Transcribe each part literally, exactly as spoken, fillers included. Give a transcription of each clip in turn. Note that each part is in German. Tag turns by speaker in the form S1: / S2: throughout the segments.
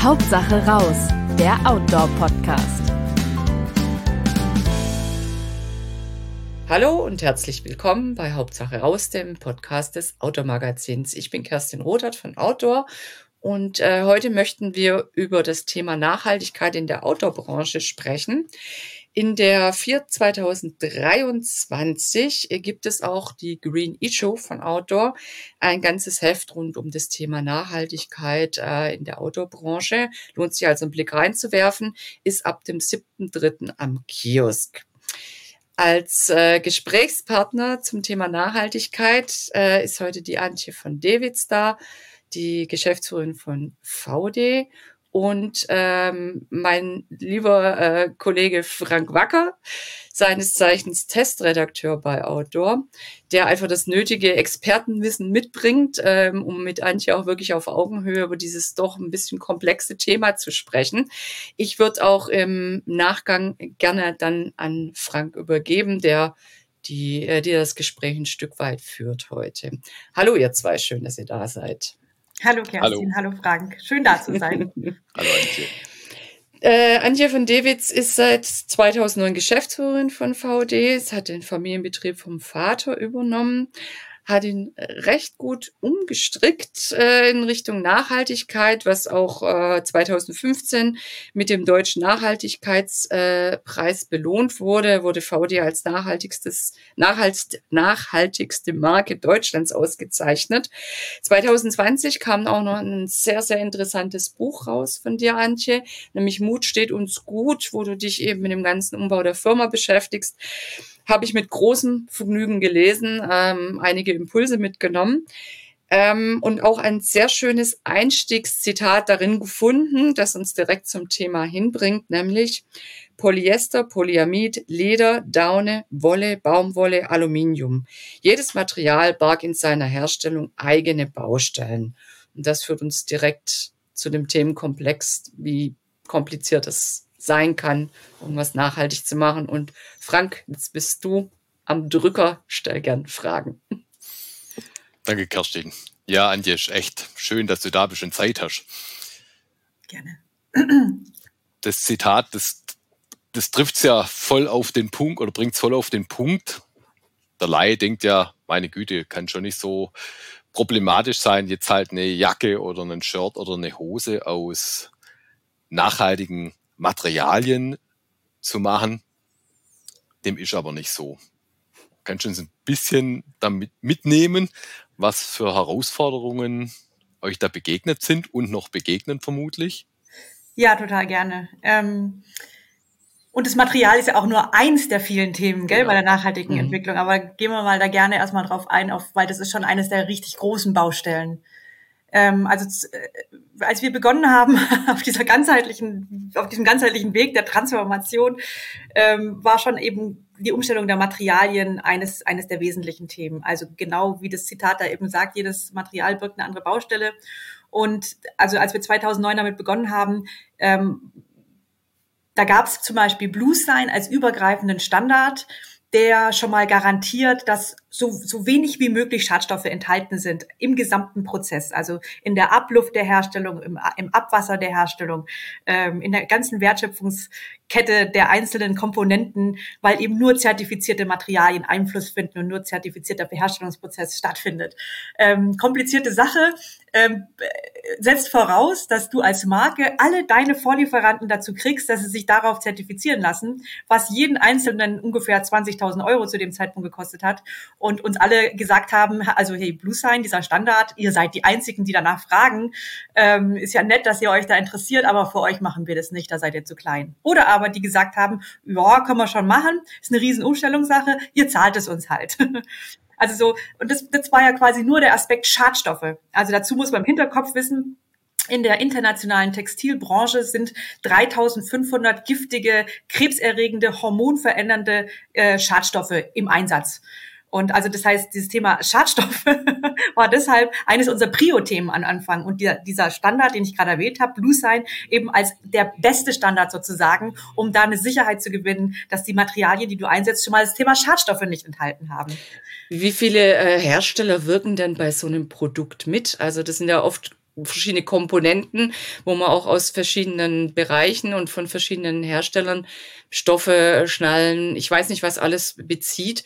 S1: Hauptsache raus, der Outdoor-Podcast.
S2: Hallo und herzlich willkommen bei Hauptsache raus, dem Podcast des Outdoor-Magazins. Ich bin Kerstin Rothart von Outdoor und äh, heute möchten wir über das Thema Nachhaltigkeit in der Outdoor-Branche sprechen. In der F I R zwanzig dreiundzwanzig gibt es auch die Green Issue von Outdoor, ein ganzes Heft rund um das Thema Nachhaltigkeit äh, in der Outdoor-Branche. Lohnt sich also einen Blick reinzuwerfen, ist ab dem siebten dritten am Kiosk. Als äh, Gesprächspartner zum Thema Nachhaltigkeit äh, ist heute die Antje von Dewitz da, die Geschäftsführerin von V D. Und ähm, mein lieber äh, Kollege Frank Wacker, seines Zeichens Testredakteur bei Outdoor, der einfach das nötige Expertenwissen mitbringt, ähm, um mit Antje auch wirklich auf Augenhöhe über dieses doch ein bisschen komplexe Thema zu sprechen. Ich würde auch im Nachgang gerne dann an Frank übergeben, der die, äh, die das Gespräch ein Stück weit führt heute. Hallo ihr zwei, schön, dass ihr da seid.
S3: Hallo Kerstin, hallo. hallo Frank, schön da zu sein.
S4: Hallo Antje.
S2: Äh, Antje von Dewitz ist seit zweitausendneun Geschäftsführerin von V D. Es hat den Familienbetrieb vom Vater übernommen, hat ihn recht gut umgestrickt äh, in Richtung Nachhaltigkeit, was auch äh, zweitausendfünfzehn mit dem Deutschen Nachhaltigkeitspreis äh, belohnt wurde, wurde V D als nachhaltigstes, nachhalt, nachhaltigste Marke Deutschlands ausgezeichnet. zwanzig zwanzig kam auch noch ein sehr, sehr interessantes Buch raus von dir, Antje, nämlich Mut steht uns gut, wo du dich eben mit dem ganzen Umbau der Firma beschäftigst. Habe ich mit großem Vergnügen gelesen, ähm, einige Impulse mitgenommen ähm, und auch ein sehr schönes Einstiegszitat darin gefunden, das uns direkt zum Thema hinbringt, nämlich Polyester, Polyamid, Leder, Daune, Wolle, Baumwolle, Aluminium. Jedes Material barg in seiner Herstellung eigene Baustellen. Und das führt uns direkt zu dem Themenkomplex, wie kompliziert es sein kann, um was nachhaltig zu machen. Und Frank, jetzt bist du am Drücker, stell gern Fragen.
S4: Danke, Kerstin. Ja, Antje, ist echt schön, dass du da bist und Zeit hast.
S3: Gerne.
S4: Das Zitat, das, das trifft es ja voll auf den Punkt oder bringt es voll auf den Punkt. Der Laie denkt ja, meine Güte, kann schon nicht so problematisch sein, jetzt halt eine Jacke oder ein Shirt oder eine Hose aus nachhaltigen Materialien zu machen. Dem ist aber nicht so. Kannst du uns ein bisschen damit mitnehmen, was für Herausforderungen euch da begegnet sind und noch begegnen vermutlich?
S3: Ja, total gerne. Ähm, und das Material ist ja auch nur eins der vielen Themen, gell, genau, bei der nachhaltigen mhm. Entwicklung. Aber gehen wir mal da gerne erstmal drauf ein, auf, weil das ist schon eines der richtig großen Baustellen. Ähm, also äh, als wir begonnen haben auf dieser ganzheitlichen, auf diesem ganzheitlichen Weg der Transformation, ähm, war schon eben die Umstellung der Materialien eines eines der wesentlichen Themen. Also genau wie das Zitat da eben sagt, jedes Material birgt eine andere Baustelle. Und also als wir zweitausendneun damit begonnen haben, ähm, da gab es zum Beispiel bluesign als übergreifenden Standard, der schon mal garantiert, dass so, so wenig wie möglich Schadstoffe enthalten sind im gesamten Prozess, also in der Abluft der Herstellung, im, im Abwasser der Herstellung, ähm, in der ganzen Wertschöpfungskette der einzelnen Komponenten, weil eben nur zertifizierte Materialien Einfluss finden und nur zertifizierter Herstellungsprozess stattfindet. Ähm, komplizierte Sache, ähm, setzt voraus, dass du als Marke alle deine Vorlieferanten dazu kriegst, dass sie sich darauf zertifizieren lassen, was jeden Einzelnen ungefähr zwanzigtausend Euro zu dem Zeitpunkt gekostet hat. Und uns alle gesagt haben, also hey, bluesign, dieser Standard, ihr seid die Einzigen, die danach fragen. Ähm, ist ja nett, dass ihr euch da interessiert, aber für euch machen wir das nicht, da seid ihr zu klein. Oder aber die gesagt haben, ja, können wir schon machen, ist eine riesen Umstellungssache, ihr zahlt es uns halt. Also so, und das, das war ja quasi nur der Aspekt Schadstoffe. Also dazu muss man im Hinterkopf wissen, in der internationalen Textilbranche sind dreitausendfünfhundert giftige, krebserregende, hormonverändernde äh, Schadstoffe im Einsatz. Und also das heißt, dieses Thema Schadstoffe war deshalb eines unserer Prio-Themen am Anfang. Und dieser, dieser Standard, den ich gerade erwähnt habe, bluesign, eben als der beste Standard sozusagen, um da eine Sicherheit zu gewinnen, dass die Materialien, die du einsetzt, schon mal das Thema Schadstoffe nicht enthalten haben.
S2: Wie viele äh, Hersteller wirken denn bei so einem Produkt mit? Also das sind ja oft verschiedene Komponenten, wo man auch aus verschiedenen Bereichen und von verschiedenen Herstellern Stoffe, Schnallen, ich weiß nicht, was alles bezieht.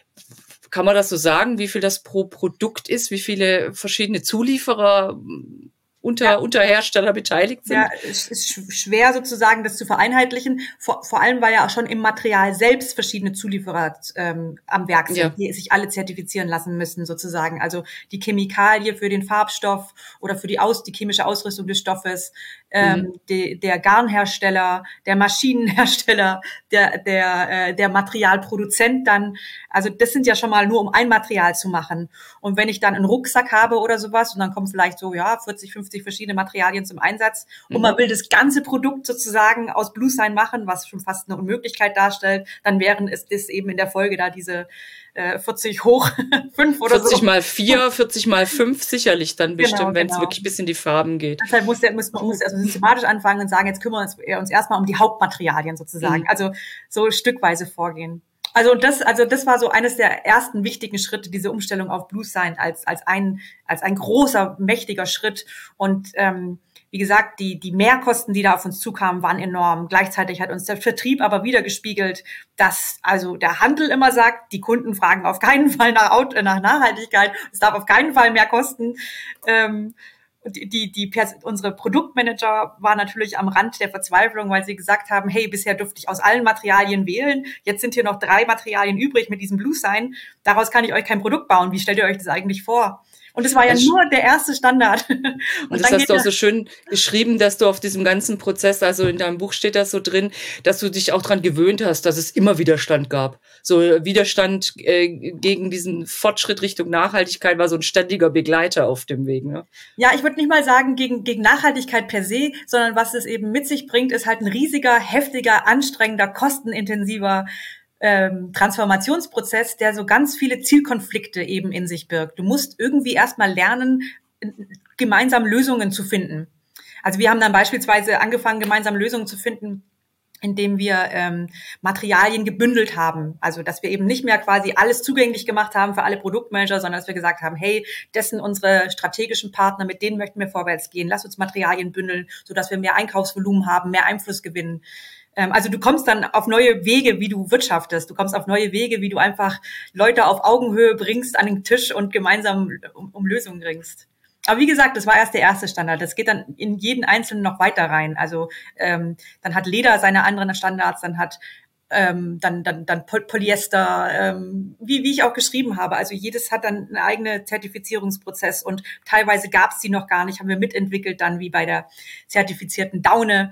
S2: Kann man das so sagen, wie viel das pro Produkt ist, wie viele verschiedene Zulieferer unter, ja. unter Hersteller beteiligt sind?
S3: Ja, es ist schwer sozusagen, das zu vereinheitlichen, vor, vor allem, weil ja auch schon im Material selbst verschiedene Zulieferer ähm, am Werk sind, ja. die sich alle zertifizieren lassen müssen sozusagen. Also die Chemikalie für den Farbstoff oder für die, Aus, die chemische Ausrüstung des Stoffes, ähm, mhm. de, der Garnhersteller, der Maschinenhersteller, der, der, äh, der Materialproduzent dann. Also das sind ja schon mal nur, um ein Material zu machen. Und wenn ich dann einen Rucksack habe oder sowas und dann kommen vielleicht so, ja, vierzig, fünfzig verschiedene Materialien zum Einsatz und mhm. man will das ganze Produkt sozusagen aus bluesign machen, was schon fast eine Unmöglichkeit darstellt, dann wären es das eben in der Folge da diese äh, vierzig hoch fünf oder
S2: vierzig
S3: so.
S2: mal vier, vierzig mal fünf sicherlich dann bestimmt, genau, wenn es genau. wirklich bis in die Farben geht.
S3: Deshalb muss, der, muss man muss also systematisch anfangen und sagen, jetzt kümmern wir uns erstmal um die Hauptmaterialien sozusagen. Mhm. Also so stückweise vorgehen. Also das, also das war so eines der ersten wichtigen Schritte, diese Umstellung auf bluesign als als ein als ein großer, mächtiger Schritt. Und ähm, wie gesagt, die die Mehrkosten, die da auf uns zukamen, waren enorm. Gleichzeitig hat uns der Vertrieb aber wieder gespiegelt, dass also der Handel immer sagt, die Kunden fragen auf keinen Fall nach, Auto, nach Nachhaltigkeit, es darf auf keinen Fall mehr kosten. Ähm, Die, die, die, unsere Produktmanager waren natürlich am Rand der Verzweiflung, weil sie gesagt haben, hey, bisher durfte ich aus allen Materialien wählen. Jetzt sind hier noch drei Materialien übrig mit diesem bluesign. Daraus kann ich euch kein Produkt bauen. Wie stellt ihr euch das eigentlich vor? Und es war ja nur der erste Standard. Und,
S2: und das hast du auch so schön geschrieben, dass du auf diesem ganzen Prozess, also in deinem Buch steht das so drin, dass du dich auch dran gewöhnt hast, dass es immer Widerstand gab. So Widerstand äh, gegen diesen Fortschritt Richtung Nachhaltigkeit war so ein ständiger Begleiter auf dem Weg. Ne?
S3: Ja, ich würde nicht mal sagen gegen, gegen Nachhaltigkeit per se, sondern was es eben mit sich bringt, ist halt ein riesiger, heftiger, anstrengender, kostenintensiver Ähm, Transformationsprozess, der so ganz viele Zielkonflikte eben in sich birgt. Du musst irgendwie erstmal lernen, gemeinsam Lösungen zu finden. Also wir haben dann beispielsweise angefangen, gemeinsam Lösungen zu finden, indem wir ähm, Materialien gebündelt haben. Also dass wir eben nicht mehr quasi alles zugänglich gemacht haben für alle Produktmanager, sondern dass wir gesagt haben, hey, das sind unsere strategischen Partner, mit denen möchten wir vorwärts gehen. Lass uns Materialien bündeln, sodass wir mehr Einkaufsvolumen haben, mehr Einfluss gewinnen. Also du kommst dann auf neue Wege, wie du wirtschaftest. Du kommst auf neue Wege, wie du einfach Leute auf Augenhöhe bringst an den Tisch und gemeinsam um, um Lösungen ringst. Aber wie gesagt, das war erst der erste Standard. Das geht dann in jeden Einzelnen noch weiter rein. Also ähm, dann hat Leder seine anderen Standards, dann hat ähm, dann dann dann Polyester, ähm, wie wie ich auch geschrieben habe. Also jedes hat dann einen eigenen Zertifizierungsprozess und teilweise gab es die noch gar nicht, haben wir mitentwickelt dann wie bei der zertifizierten Daune.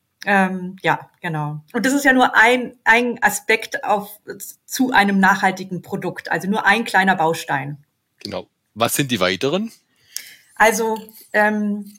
S3: Ähm, ja, genau. Und das ist ja nur ein, ein Aspekt auf, zu einem nachhaltigen Produkt, also nur ein kleiner Baustein.
S4: Genau. Was sind die weiteren?
S3: Also, ähm,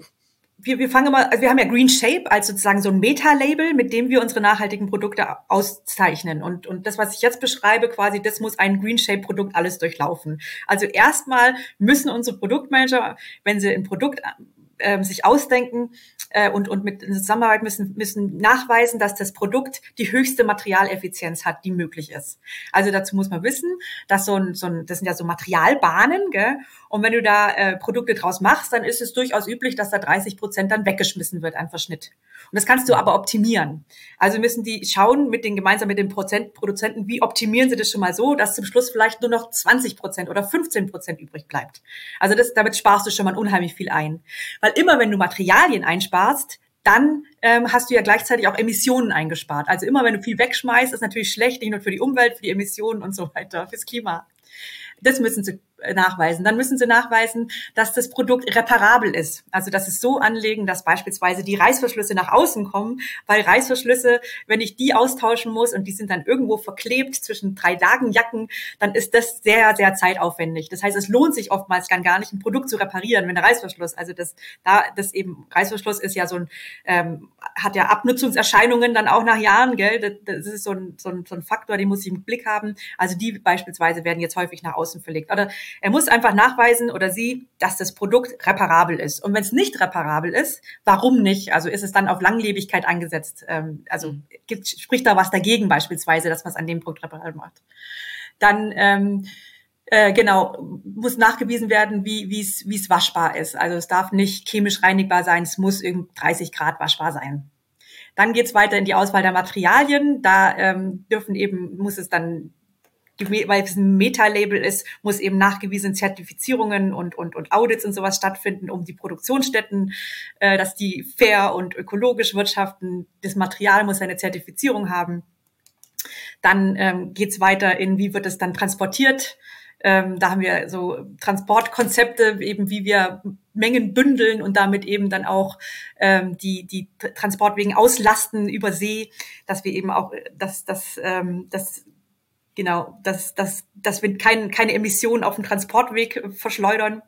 S3: wir, wir fangen mal, also wir haben ja Green Shape als sozusagen so ein Meta-Label, mit dem wir unsere nachhaltigen Produkte auszeichnen. Und, und das, was ich jetzt beschreibe, quasi, das muss ein Green Shape-Produkt alles durchlaufen. Also erstmal müssen unsere Produktmanager, wenn sie ein Produkt äh, sich ausdenken, und und mit in Zusammenarbeit müssen müssen nachweisen, dass das Produkt die höchste Materialeffizienz hat, die möglich ist. Also dazu muss man wissen, dass so ein so ein das sind ja so Materialbahnen, gell? Und wenn du da äh, Produkte draus machst, dann ist es durchaus üblich, dass da dreißig Prozent dann weggeschmissen wird an Verschnitt. Und das kannst du aber optimieren. Also müssen die schauen mit den gemeinsam mit den Prozent Produzenten, wie optimieren sie das schon mal so, dass zum Schluss vielleicht nur noch zwanzig Prozent oder fünfzehn Prozent übrig bleibt. Also das damit sparst du schon mal unheimlich viel ein, weil immer wenn du Materialien einsparst, dann ähm, hast du ja gleichzeitig auch Emissionen eingespart. Also immer, wenn du viel wegschmeißt, ist natürlich schlecht, nicht nur für die Umwelt, für die Emissionen und so weiter, fürs Klima. Das müssen sie nachweisen. Dann müssen sie nachweisen, dass das Produkt reparabel ist. Also dass es so anlegen, dass beispielsweise die Reißverschlüsse nach außen kommen, weil Reißverschlüsse, wenn ich die austauschen muss und die sind dann irgendwo verklebt zwischen drei Lagenjacken, dann ist das sehr, sehr zeitaufwendig. Das heißt, es lohnt sich oftmals dann gar nicht, ein Produkt zu reparieren, wenn der Reißverschluss, also das, da, das eben, Reißverschluss ist ja so ein, ähm, hat ja Abnutzungserscheinungen dann auch nach Jahren, gell, das, das ist so ein, so ein, so ein Faktor, den muss ich im Blick haben. Also die beispielsweise werden jetzt häufig nach außen verlegt. Oder er muss einfach nachweisen oder sie, dass das Produkt reparabel ist. Und wenn es nicht reparabel ist, warum nicht? Also ist es dann auf Langlebigkeit angesetzt? Ähm, also gibt, spricht da was dagegen beispielsweise, dass man es an dem Produkt reparabel macht? Dann ähm, Äh, genau, muss nachgewiesen werden, wie wie es wie es waschbar ist. Also es darf nicht chemisch reinigbar sein, es muss irgendwie dreißig Grad waschbar sein. Dann geht's weiter in die Auswahl der Materialien. Da ähm, dürfen eben, muss es dann, weil es ein Meta-Label ist, muss eben nachgewiesen Zertifizierungen und, und, und Audits und sowas stattfinden, um die Produktionsstätten, äh, dass die fair und ökologisch wirtschaften. Das Material muss eine Zertifizierung haben. Dann ähm, geht's weiter in, wie wird es dann transportiert? Ähm, da haben wir so Transportkonzepte, eben wie wir Mengen bündeln und damit eben dann auch ähm, die die Transportwegen auslasten über See, dass wir eben auch, dass das ähm, das genau, dass dass dass wir kein, keine Emissionen auf dem Transportweg verschleudern.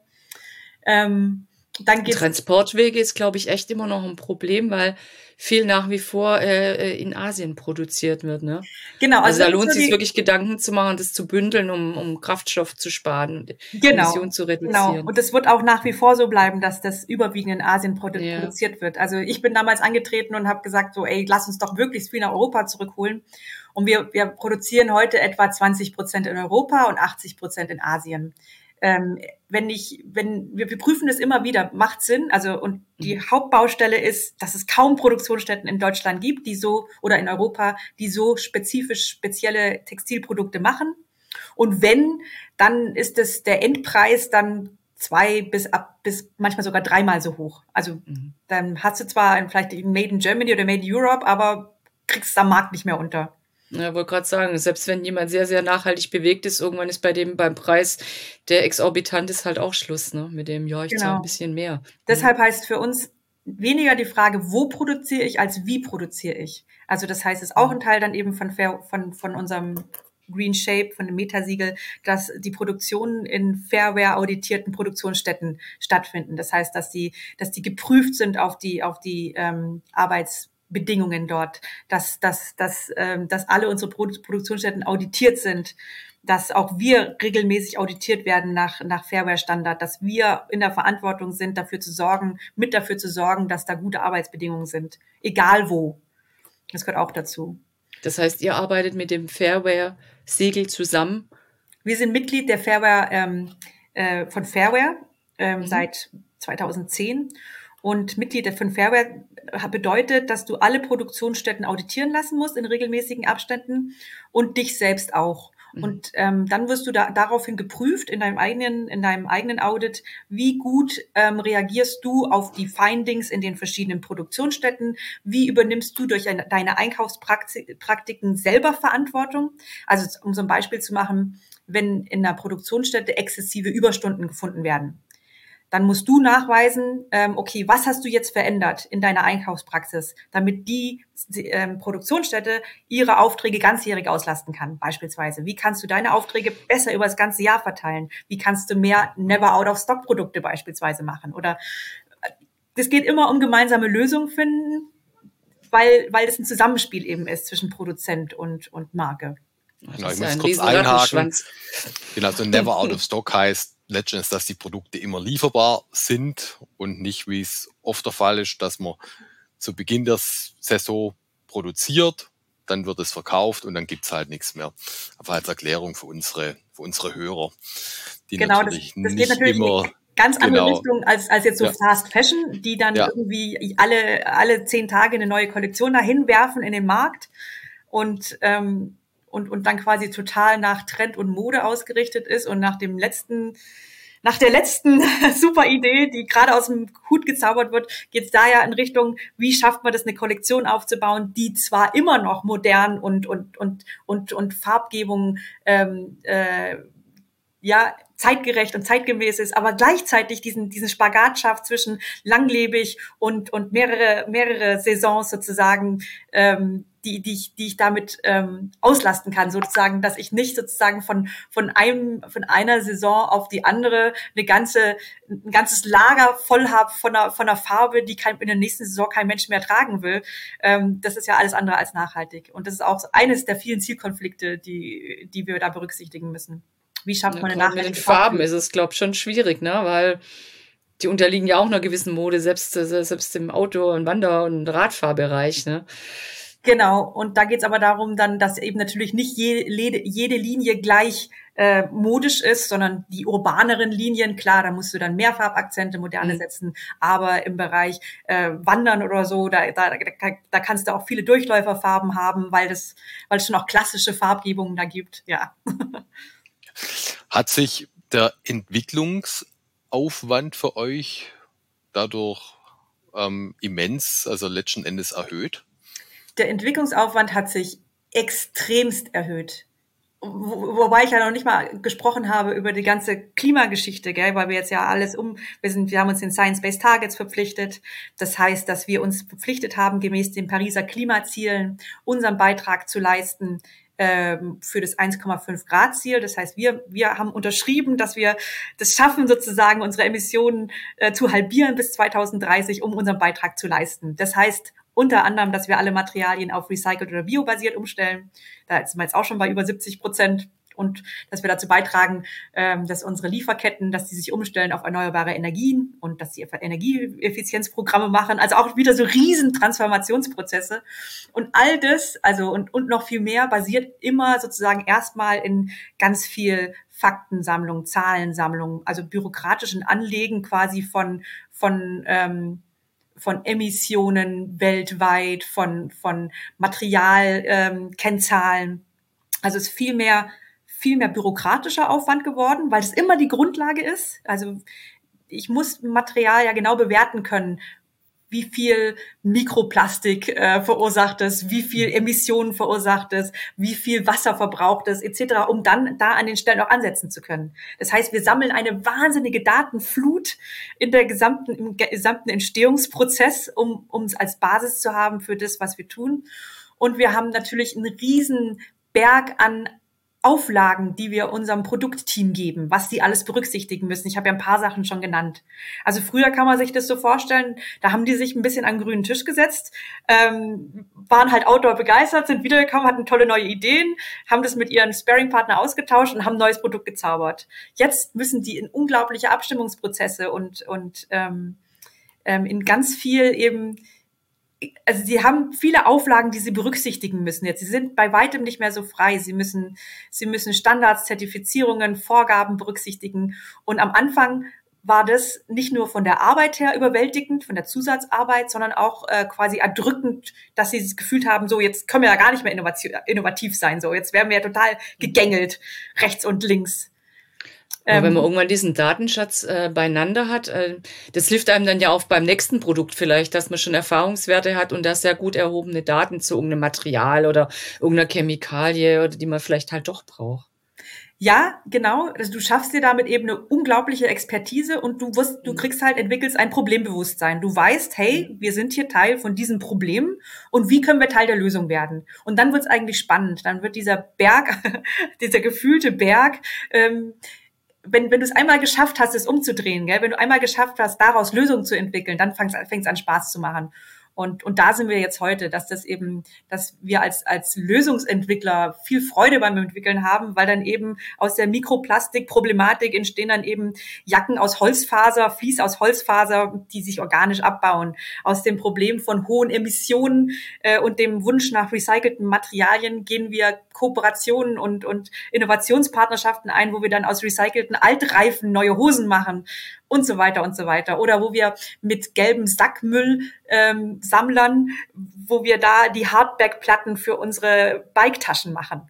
S3: Ähm, dann geht's
S2: Transportwege ist, glaube ich, echt immer noch ein Problem, weil viel nach wie vor äh, in Asien produziert wird. Ne?
S3: Genau,
S2: also,
S3: also
S2: da lohnt es
S3: so
S2: sich
S3: die,
S2: wirklich Gedanken zu machen, das zu bündeln, um, um Kraftstoff zu sparen und
S3: genau,
S2: Emissionen zu reduzieren.
S3: Genau, und es wird auch nach wie vor so bleiben, dass das überwiegend in Asien produ-
S2: Ja.
S3: produziert wird. Also ich bin damals angetreten und habe gesagt, so, ey, lass uns doch möglichst viel nach Europa zurückholen. Und wir, wir produzieren heute etwa zwanzig Prozent in Europa und achtzig Prozent in Asien. Ähm, wenn ich, wenn wir, wir prüfen das immer wieder, macht Sinn. Also und die mhm. Hauptbaustelle ist, dass es kaum Produktionsstätten in Deutschland gibt, die so oder in Europa, die so spezifisch spezielle Textilprodukte machen. Und wenn, dann ist es der Endpreis dann zwei bis ab bis manchmal sogar dreimal so hoch. Also mhm. dann hast du zwar vielleicht Made in Germany oder Made in Europe, aber kriegst am Markt nicht mehr unter.
S2: Ja, wollte gerade sagen, selbst wenn jemand sehr, sehr nachhaltig bewegt ist, irgendwann ist bei dem beim Preis, der exorbitant ist, halt auch Schluss, ne? Mit dem, ja, ich zahle ein bisschen mehr.
S3: Deshalb heißt für uns weniger die Frage, wo produziere ich, als wie produziere ich. Also das heißt, es ist auch ein Teil dann eben von, von, von unserem Green Shape, von dem Metasiegel, dass die Produktionen in Fairware auditierten Produktionsstätten stattfinden. Das heißt, dass die, dass die geprüft sind auf die, auf die ähm, Arbeits Bedingungen dort, dass, dass, dass, ähm, dass alle unsere Produ- Produktionsstätten auditiert sind, dass auch wir regelmäßig auditiert werden nach, nach Fairware-Standard, dass wir in der Verantwortung sind, dafür zu sorgen, mit dafür zu sorgen, dass da gute Arbeitsbedingungen sind, egal wo. Das gehört auch dazu.
S2: Das heißt, ihr arbeitet mit dem Fairware-Siegel zusammen?
S3: Wir sind Mitglied der Fairware, ähm, äh, von Fairware ähm, mhm. seit zweitausendzehn. Und Mitglied von Fairware bedeutet, dass du alle Produktionsstätten auditieren lassen musst in regelmäßigen Abständen und dich selbst auch. Mhm. Und ähm, dann wirst du da, daraufhin geprüft in deinem eigenen, in deinem eigenen Audit, wie gut ähm, reagierst du auf die Findings in den verschiedenen Produktionsstätten, wie übernimmst du durch eine, deine Einkaufspraktiken selber Verantwortung. Also um so ein Beispiel zu machen, wenn in einer Produktionsstätte exzessive Überstunden gefunden werden, dann musst du nachweisen, ähm, okay, was hast du jetzt verändert in deiner Einkaufspraxis, damit die ähm, Produktionsstätte ihre Aufträge ganzjährig auslasten kann, beispielsweise. Wie kannst du deine Aufträge besser über das ganze Jahr verteilen? Wie kannst du mehr Never-Out-of-Stock-Produkte beispielsweise machen? Oder es geht immer um gemeinsame Lösungen finden, weil weil es ein Zusammenspiel eben ist zwischen Produzent und und Marke.
S4: Genau, ich muss kurz einhaken. Genau, so Never Out of Stock heißt letztendlich, dass die Produkte immer lieferbar sind und nicht, wie es oft der Fall ist, dass man zu Beginn der Saison produziert, dann wird es verkauft und dann gibt's halt nichts mehr. Aber als Erklärung für unsere, für unsere Hörer, die
S3: genau,
S4: natürlich
S3: das, das
S4: nicht
S3: geht natürlich
S4: immer...
S3: Ganz andere
S4: genau.
S3: Richtung als, als jetzt so
S4: ja.
S3: Fast Fashion, die dann ja. irgendwie alle, alle zehn Tage eine neue Kollektion dahin werfen in den Markt und, ähm, und, und dann quasi total nach Trend und Mode ausgerichtet ist und nach dem letzten, nach der letzten super Idee, die gerade aus dem Hut gezaubert wird, geht's da ja in Richtung, wie schafft man das, eine Kollektion aufzubauen, die zwar immer noch modern und, und, und, und, und Farbgebung, ähm, äh, ja, zeitgerecht und zeitgemäß ist, aber gleichzeitig diesen diesen Spagat schafft zwischen langlebig und und mehrere mehrere Saisons sozusagen, ähm, die die ich die ich damit ähm, auslasten kann, sozusagen, dass ich nicht sozusagen von von einem von einer Saison auf die andere eine ganze ein ganzes Lager voll habe von einer von einer Farbe, die kein, in der nächsten Saison kein Mensch mehr tragen will. Ähm, das ist ja alles andere als nachhaltig und das ist auch eines der vielen Zielkonflikte, die die wir da berücksichtigen müssen. Wie schafft man
S2: ja,
S3: eine nachhaltige
S2: mit den Farben ist es, glaube ich, schon schwierig, ne? Weil die unterliegen ja auch einer gewissen Mode, selbst, selbst im Outdoor- und Wander- und Radfahrbereich. Ne?
S3: Genau, und da geht es aber darum dann, dass eben natürlich nicht jede, jede Linie gleich äh, modisch ist, sondern die urbaneren Linien, klar, da musst du dann mehr Farbakzente, moderne
S2: Mhm.
S3: setzen, aber im Bereich äh, Wandern oder so, da, da, da, da kannst du auch viele Durchläuferfarben haben, weil das, weil es schon auch klassische Farbgebungen da gibt, ja.
S4: Hat sich der Entwicklungsaufwand für euch dadurch ähm, immens, also letzten Endes erhöht?
S3: Der Entwicklungsaufwand hat sich extremst erhöht. Wo, wobei ich ja noch nicht mal gesprochen habe über die ganze Klimageschichte, gell, weil wir jetzt ja alles um, wir sind, wir haben uns den Science-Based Targets verpflichtet. Das heißt, dass wir uns verpflichtet haben, gemäß den Pariser Klimazielen unseren Beitrag zu leisten ähm, für das eins Komma fünf Grad Ziel. Das heißt, wir, wir haben unterschrieben, dass wir das schaffen, sozusagen unsere Emissionen äh, zu halbieren bis zweitausenddreißig, um unseren Beitrag zu leisten. Das heißt, unter anderem, dass wir alle Materialien auf recycelt oder biobasiert umstellen. Da sind wir jetzt auch schon bei über siebzig Prozent. Und dass wir dazu beitragen, dass unsere Lieferketten, dass die sich umstellen auf erneuerbare Energien und dass sie Energieeffizienzprogramme machen. Also auch wieder so riesen Transformationsprozesse. Und all das, also und, und noch viel mehr, basiert immer sozusagen erstmal in ganz viel Faktensammlung, Zahlensammlung, also bürokratischen Anlegen quasi von, von, ähm, von Emissionen weltweit, von, von Materialkennzahlen. Ähm, also es ist viel mehr, viel mehr bürokratischer Aufwand geworden, weil es immer die Grundlage ist. Also ich muss Material ja genau bewerten können, wie viel Mikroplastik äh, verursacht es, wie viel Emissionen verursacht es, wie viel Wasser verbraucht es, et cetera, um dann da an den Stellen auch ansetzen zu können. Das heißt, wir sammeln eine wahnsinnige Datenflut in der gesamten, im gesamten Entstehungsprozess, um um es als Basis zu haben für das, was wir tun. Und wir haben natürlich einen riesen Berg an Auflagen, die wir unserem Produktteam geben, was sie alles berücksichtigen müssen. Ich habe ja ein paar Sachen schon genannt. Also früher kann man sich das so vorstellen, da haben die sich ein bisschen an den grünen Tisch gesetzt, ähm, waren halt Outdoor begeistert, sind wiedergekommen, hatten tolle neue Ideen, haben das mit ihren Sparringpartner ausgetauscht und haben ein neues Produkt gezaubert. Jetzt müssen die in unglaubliche Abstimmungsprozesse und, und ähm, ähm, in ganz viel eben, also sie haben viele Auflagen, die sie berücksichtigen müssen jetzt. Sie sind bei weitem nicht mehr so frei. Sie müssen, sie müssen Standards, Zertifizierungen, Vorgaben berücksichtigen. Und am Anfang war das nicht nur von der Arbeit her überwältigend, von der Zusatzarbeit, sondern auch äh, quasi erdrückend, dass sie das gefühlt haben, so jetzt können wir ja gar nicht mehr innovativ, innovativ sein. So jetzt werden wir ja total gegängelt, rechts und links.
S2: Aber wenn man irgendwann diesen Datenschatz äh, beieinander hat, äh, das hilft einem dann ja auch beim nächsten Produkt vielleicht, dass man schon Erfahrungswerte hat und da sehr gut erhobene Daten zu irgendeinem Material oder irgendeiner Chemikalie oder die man vielleicht halt doch braucht.
S3: Ja, genau. Also du schaffst dir damit eben eine unglaubliche Expertise und du wirst, du kriegst halt, entwickelst ein Problembewusstsein. Du weißt, hey, wir sind hier Teil von diesem Problem und wie können wir Teil der Lösung werden? Und dann wird's eigentlich spannend. Dann wird dieser Berg, dieser gefühlte Berg, ähm, wenn, wenn du es einmal geschafft hast, es umzudrehen, gell? Wenn du einmal geschafft hast, daraus Lösungen zu entwickeln, dann fängt es an Spaß zu machen. Und, und da sind wir jetzt heute, dass das eben, dass wir als, als Lösungsentwickler viel Freude beim Entwickeln haben, weil dann eben aus der Mikroplastik-Problematik entstehen dann eben Jacken aus Holzfaser, Vlies aus Holzfaser, die sich organisch abbauen. Aus dem Problem von hohen Emissionen äh, und dem Wunsch nach recycelten Materialien gehen wir Kooperationen und, und Innovationspartnerschaften ein, wo wir dann aus recycelten Altreifen neue Hosen machen. Und so weiter und so weiter. Oder wo wir mit gelbem Sackmüll ähm, Sammlern, wo wir da die Hardback-Platten für unsere Biketaschen machen.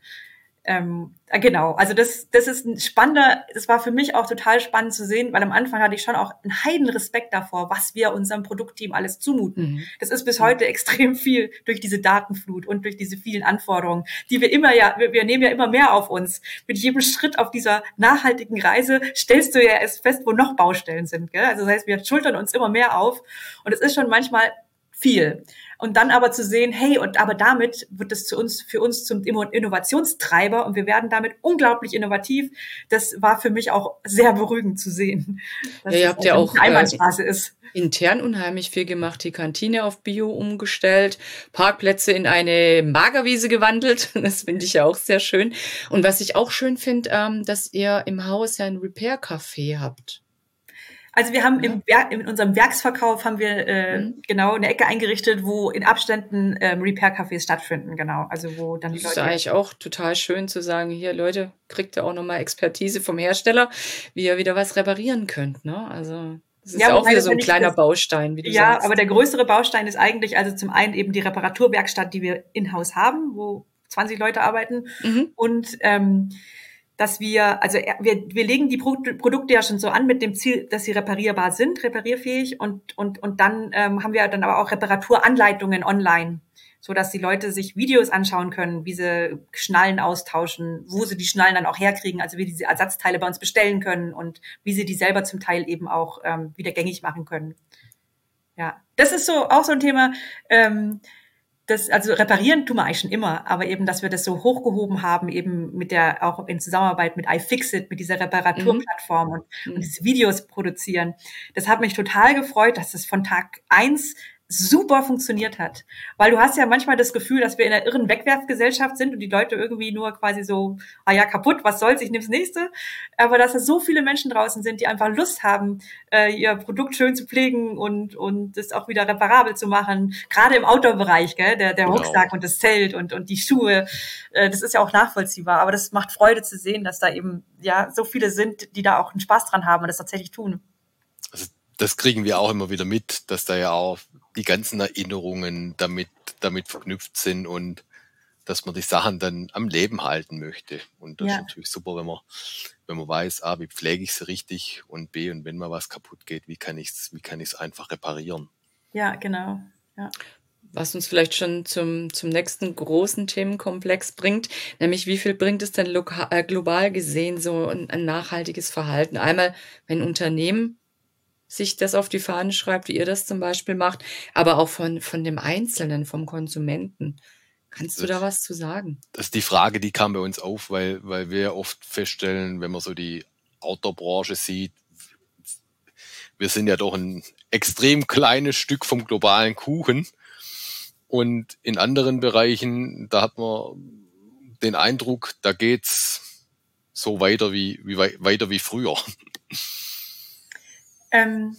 S3: Ähm, genau, also das das ist ein spannender, das war für mich auch total spannend zu sehen, weil am Anfang hatte ich schon auch einen Heidenrespekt davor, was wir unserem Produktteam alles zumuten. Mhm. Das ist bis heute extrem viel durch diese Datenflut und durch diese vielen Anforderungen, die wir immer ja, wir, wir nehmen ja immer mehr auf uns. Mit jedem Schritt auf dieser nachhaltigen Reise stellst du ja erst fest, wo noch Baustellen sind. Gell? Also das heißt, wir schultern uns immer mehr auf und es ist schon manchmal viel. Und dann aber zu sehen, hey, und aber damit wird es zu uns, für uns zum Innovationstreiber und wir werden damit unglaublich innovativ. Das war für mich auch sehr beruhigend zu sehen.
S2: Dass ja, ihr habt ja auch
S3: eine Einbahnstraße äh, ist.
S2: Intern unheimlich viel gemacht, die Kantine auf Bio umgestellt, Parkplätze in eine Magerwiese gewandelt. Das finde ich ja auch sehr schön. Und was ich auch schön finde, ähm, dass ihr im Haus ja ein Repair-Café habt.
S3: Also wir haben im Werk, in unserem Werksverkauf haben wir äh, mhm. genau eine Ecke eingerichtet, wo in Abständen ähm, Repair-Cafés stattfinden, genau. Also wo dann die
S2: Das
S3: Leute.
S2: ist eigentlich auch total schön zu sagen, hier Leute, kriegt ihr auch nochmal Expertise vom Hersteller, wie ihr wieder was reparieren könnt, ne? Also das ist ja, ja auch wieder so ein kleiner das, Baustein, wie du
S3: ja,
S2: sagst.
S3: Ja, aber der größere Baustein ist eigentlich also zum einen eben die Reparaturwerkstatt, die wir in-house haben, wo zwanzig Leute arbeiten mhm. und ähm, dass wir, also wir, wir legen die Pro- Produkte ja schon so an mit dem Ziel, dass sie reparierbar sind, reparierfähig und und und dann ähm, haben wir dann aber auch Reparaturanleitungen online, so dass die Leute sich Videos anschauen können, wie sie Schnallen austauschen, wo sie die Schnallen dann auch herkriegen, also wie diese Ersatzteile bei uns bestellen können und wie sie die selber zum Teil eben auch ähm, wieder gängig machen können. Ja, das ist so auch so ein Thema. Ähm, Das, also reparieren tun wir eigentlich schon immer, aber eben, dass wir das so hochgehoben haben, eben mit der, auch in Zusammenarbeit mit iFixit, mit dieser Reparaturplattform mhm. und, und diese Videos produzieren. Das hat mich total gefreut, dass es von Tag eins super funktioniert hat. Weil du hast ja manchmal das Gefühl, dass wir in einer irren Wegwerfgesellschaft sind und die Leute irgendwie nur quasi so, ah ja, kaputt, was soll's, ich nehm's nächste. Aber dass da so viele Menschen draußen sind, die einfach Lust haben, äh, ihr Produkt schön zu pflegen und und das auch wieder reparabel zu machen. Gerade im Outdoor-Bereich, gell, der der Rucksack genau. und das Zelt und und die Schuhe, äh, das ist ja auch nachvollziehbar. Aber das macht Freude zu sehen, dass da eben ja so viele sind, die da auch einen Spaß dran haben und das tatsächlich tun.
S4: Also das kriegen wir auch immer wieder mit, dass da ja auch die ganzen Erinnerungen damit, damit verknüpft sind und dass man die Sachen dann am Leben halten möchte. Und das ja. ist natürlich super, wenn man, wenn man weiß, A, wie pflege ich sie richtig und B, und wenn mal was kaputt geht, wie kann ich es, wie kann ich es einfach reparieren?
S3: Ja, genau. Ja.
S2: Was uns vielleicht schon zum, zum nächsten großen Themenkomplex bringt, nämlich wie viel bringt es denn lokal, äh, global gesehen so ein, ein nachhaltiges Verhalten? Einmal, wenn Unternehmen sich das auf die Fahne schreibt, wie ihr das zum Beispiel macht, aber auch von, von dem Einzelnen, vom Konsumenten. Kannst du da was zu sagen?
S4: Das ist die Frage, die kam bei uns auf, weil, weil wir oft feststellen, wenn man so die Outdoor-Branche sieht, wir sind ja doch ein extrem kleines Stück vom globalen Kuchen. Und in anderen Bereichen, da hat man den Eindruck, da geht's so weiter wie, wie weiter wie früher.
S3: Ähm,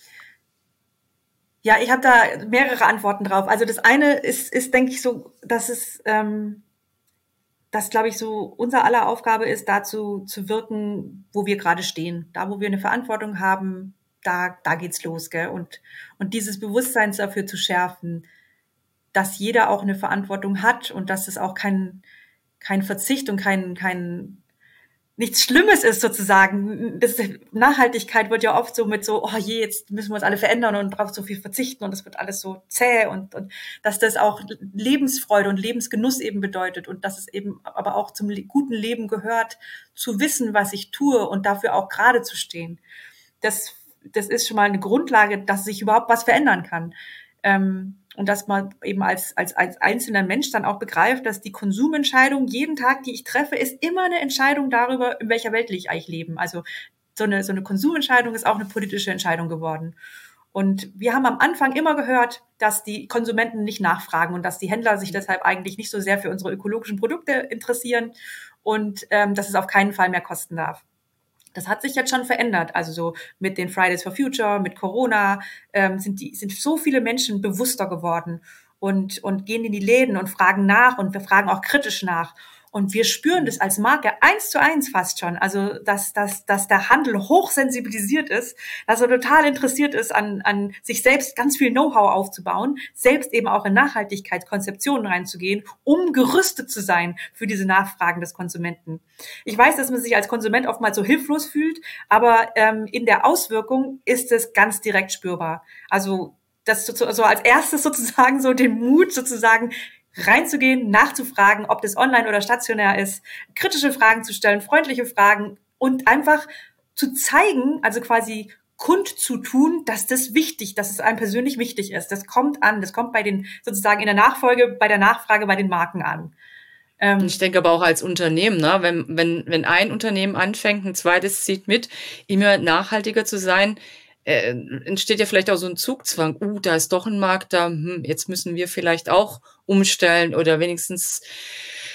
S3: ja, ich habe da mehrere Antworten drauf. Also das eine ist, ist denke ich, so, dass es, ähm, dass, glaube ich, so unser aller Aufgabe ist, dazu zu wirken, wo wir gerade stehen. Da, wo wir eine Verantwortung haben, da, da geht's los, gell? Und, und dieses Bewusstsein dafür zu schärfen, dass jeder auch eine Verantwortung hat und dass es auch kein, kein Verzicht und kein, kein, nichts Schlimmes ist sozusagen. Das, Nachhaltigkeit wird ja oft so mit so, oh je, jetzt müssen wir uns alle verändern und braucht so viel verzichten und es wird alles so zäh und, und dass das auch Lebensfreude und Lebensgenuss eben bedeutet und dass es eben aber auch zum guten Leben gehört, zu wissen, was ich tue und dafür auch gerade zu stehen. Das, das ist schon mal eine Grundlage, dass sich überhaupt was verändern kann. Ähm, Und dass man eben als, als, als einzelner Mensch dann auch begreift, dass die Konsumentscheidung jeden Tag, die ich treffe, ist immer eine Entscheidung darüber, in welcher Welt will ich eigentlich leben. Also so eine, so eine Konsumentscheidung ist auch eine politische Entscheidung geworden. Und wir haben am Anfang immer gehört, dass die Konsumenten nicht nachfragen und dass die Händler sich deshalb eigentlich nicht so sehr für unsere ökologischen Produkte interessieren und ähm, dass es auf keinen Fall mehr kosten darf. Das hat sich jetzt schon verändert. Also so mit den Fridays for Future, mit Corona ähm, sind die sind so viele Menschen bewusster geworden und und gehen in die Läden und fragen nach und wir fragen auch kritisch nach. Und wir spüren das als Marke eins zu eins fast schon. Also dass dass dass der Handel hochsensibilisiert ist, dass er total interessiert ist an an sich selbst ganz viel Know-how aufzubauen, selbst eben auch in Nachhaltigkeitskonzeptionen reinzugehen, um gerüstet zu sein für diese Nachfragen des Konsumenten. Ich weiß, dass man sich als Konsument oftmals so hilflos fühlt, aber ähm, in der Auswirkung ist es ganz direkt spürbar. Also das so, so als erstes sozusagen so den Mut sozusagen reinzugehen, nachzufragen, ob das online oder stationär ist, kritische Fragen zu stellen, freundliche Fragen und einfach zu zeigen, also quasi kundzutun, dass das wichtig, dass es einem persönlich wichtig ist. Das kommt an, das kommt bei den sozusagen in der Nachfolge, bei der Nachfrage bei den Marken an.
S2: Ähm, ich denke aber auch als Unternehmen, ne? wenn, wenn, wenn ein Unternehmen anfängt, ein zweites zieht mit, immer nachhaltiger zu sein, äh, entsteht ja vielleicht auch so ein Zugzwang. Uh, da ist doch ein Markt da, hm, jetzt müssen wir vielleicht auch umstellen oder wenigstens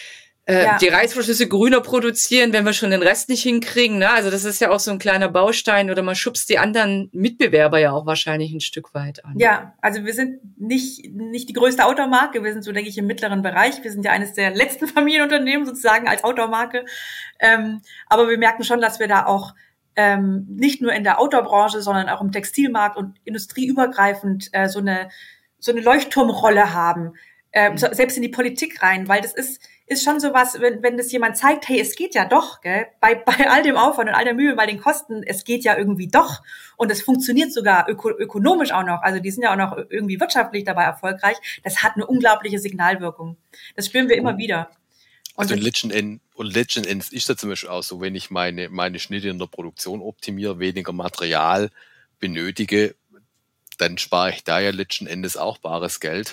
S2: äh,
S3: Ja.
S2: die Reißverschlüsse grüner produzieren, wenn wir schon den Rest nicht hinkriegen. Ne? Also das ist ja auch so ein kleiner Baustein oder man schubst die anderen Mitbewerber ja auch wahrscheinlich ein Stück weit an.
S3: Ja, also wir sind nicht nicht die größte Outdoor-Marke, wir sind so, denke ich, im mittleren Bereich. Wir sind ja eines der letzten Familienunternehmen sozusagen als Outdoor-Marke. Ähm, aber wir merken schon, dass wir da auch ähm, nicht nur in der Outdoor-Branche, sondern auch im Textilmarkt und industrieübergreifend äh, so eine so eine Leuchtturmrolle haben, äh, mhm. selbst in die Politik rein, weil das ist ist schon sowas, wenn wenn das jemand zeigt, hey, es geht ja doch, gell, bei bei all dem Aufwand und all der Mühe, bei den Kosten, es geht ja irgendwie doch und es funktioniert sogar öko ökonomisch auch noch, also die sind ja auch noch irgendwie wirtschaftlich dabei erfolgreich, das hat eine unglaubliche Signalwirkung. Das spüren wir immer wieder.
S4: Und also letzten Endes, und letzten Endes ist das zum Beispiel auch so, wenn ich meine meine Schnitte in der Produktion optimiere, weniger Material benötige, dann spare ich da ja letzten Endes auch bares Geld.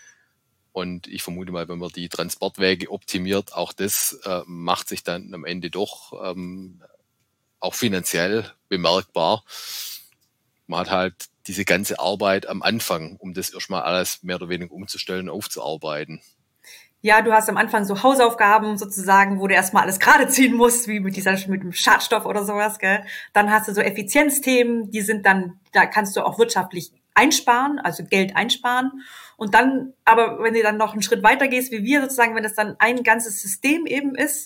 S4: Und ich vermute mal, wenn man die Transportwege optimiert, auch das äh, macht sich dann am Ende doch ähm, auch finanziell bemerkbar. Man hat halt diese ganze Arbeit am Anfang, um das erstmal alles mehr oder weniger umzustellen, aufzuarbeiten.
S3: Ja, du hast am Anfang so Hausaufgaben sozusagen, wo du erstmal alles gerade ziehen musst, wie mit dieser, mit dem Schadstoff oder sowas, gell. Dann hast du so Effizienzthemen, die sind dann, da kannst du auch wirtschaftlich einsparen, also Geld einsparen. Und dann, aber wenn du dann noch einen Schritt weiter gehst, wie wir sozusagen, wenn das dann ein ganzes System eben ist,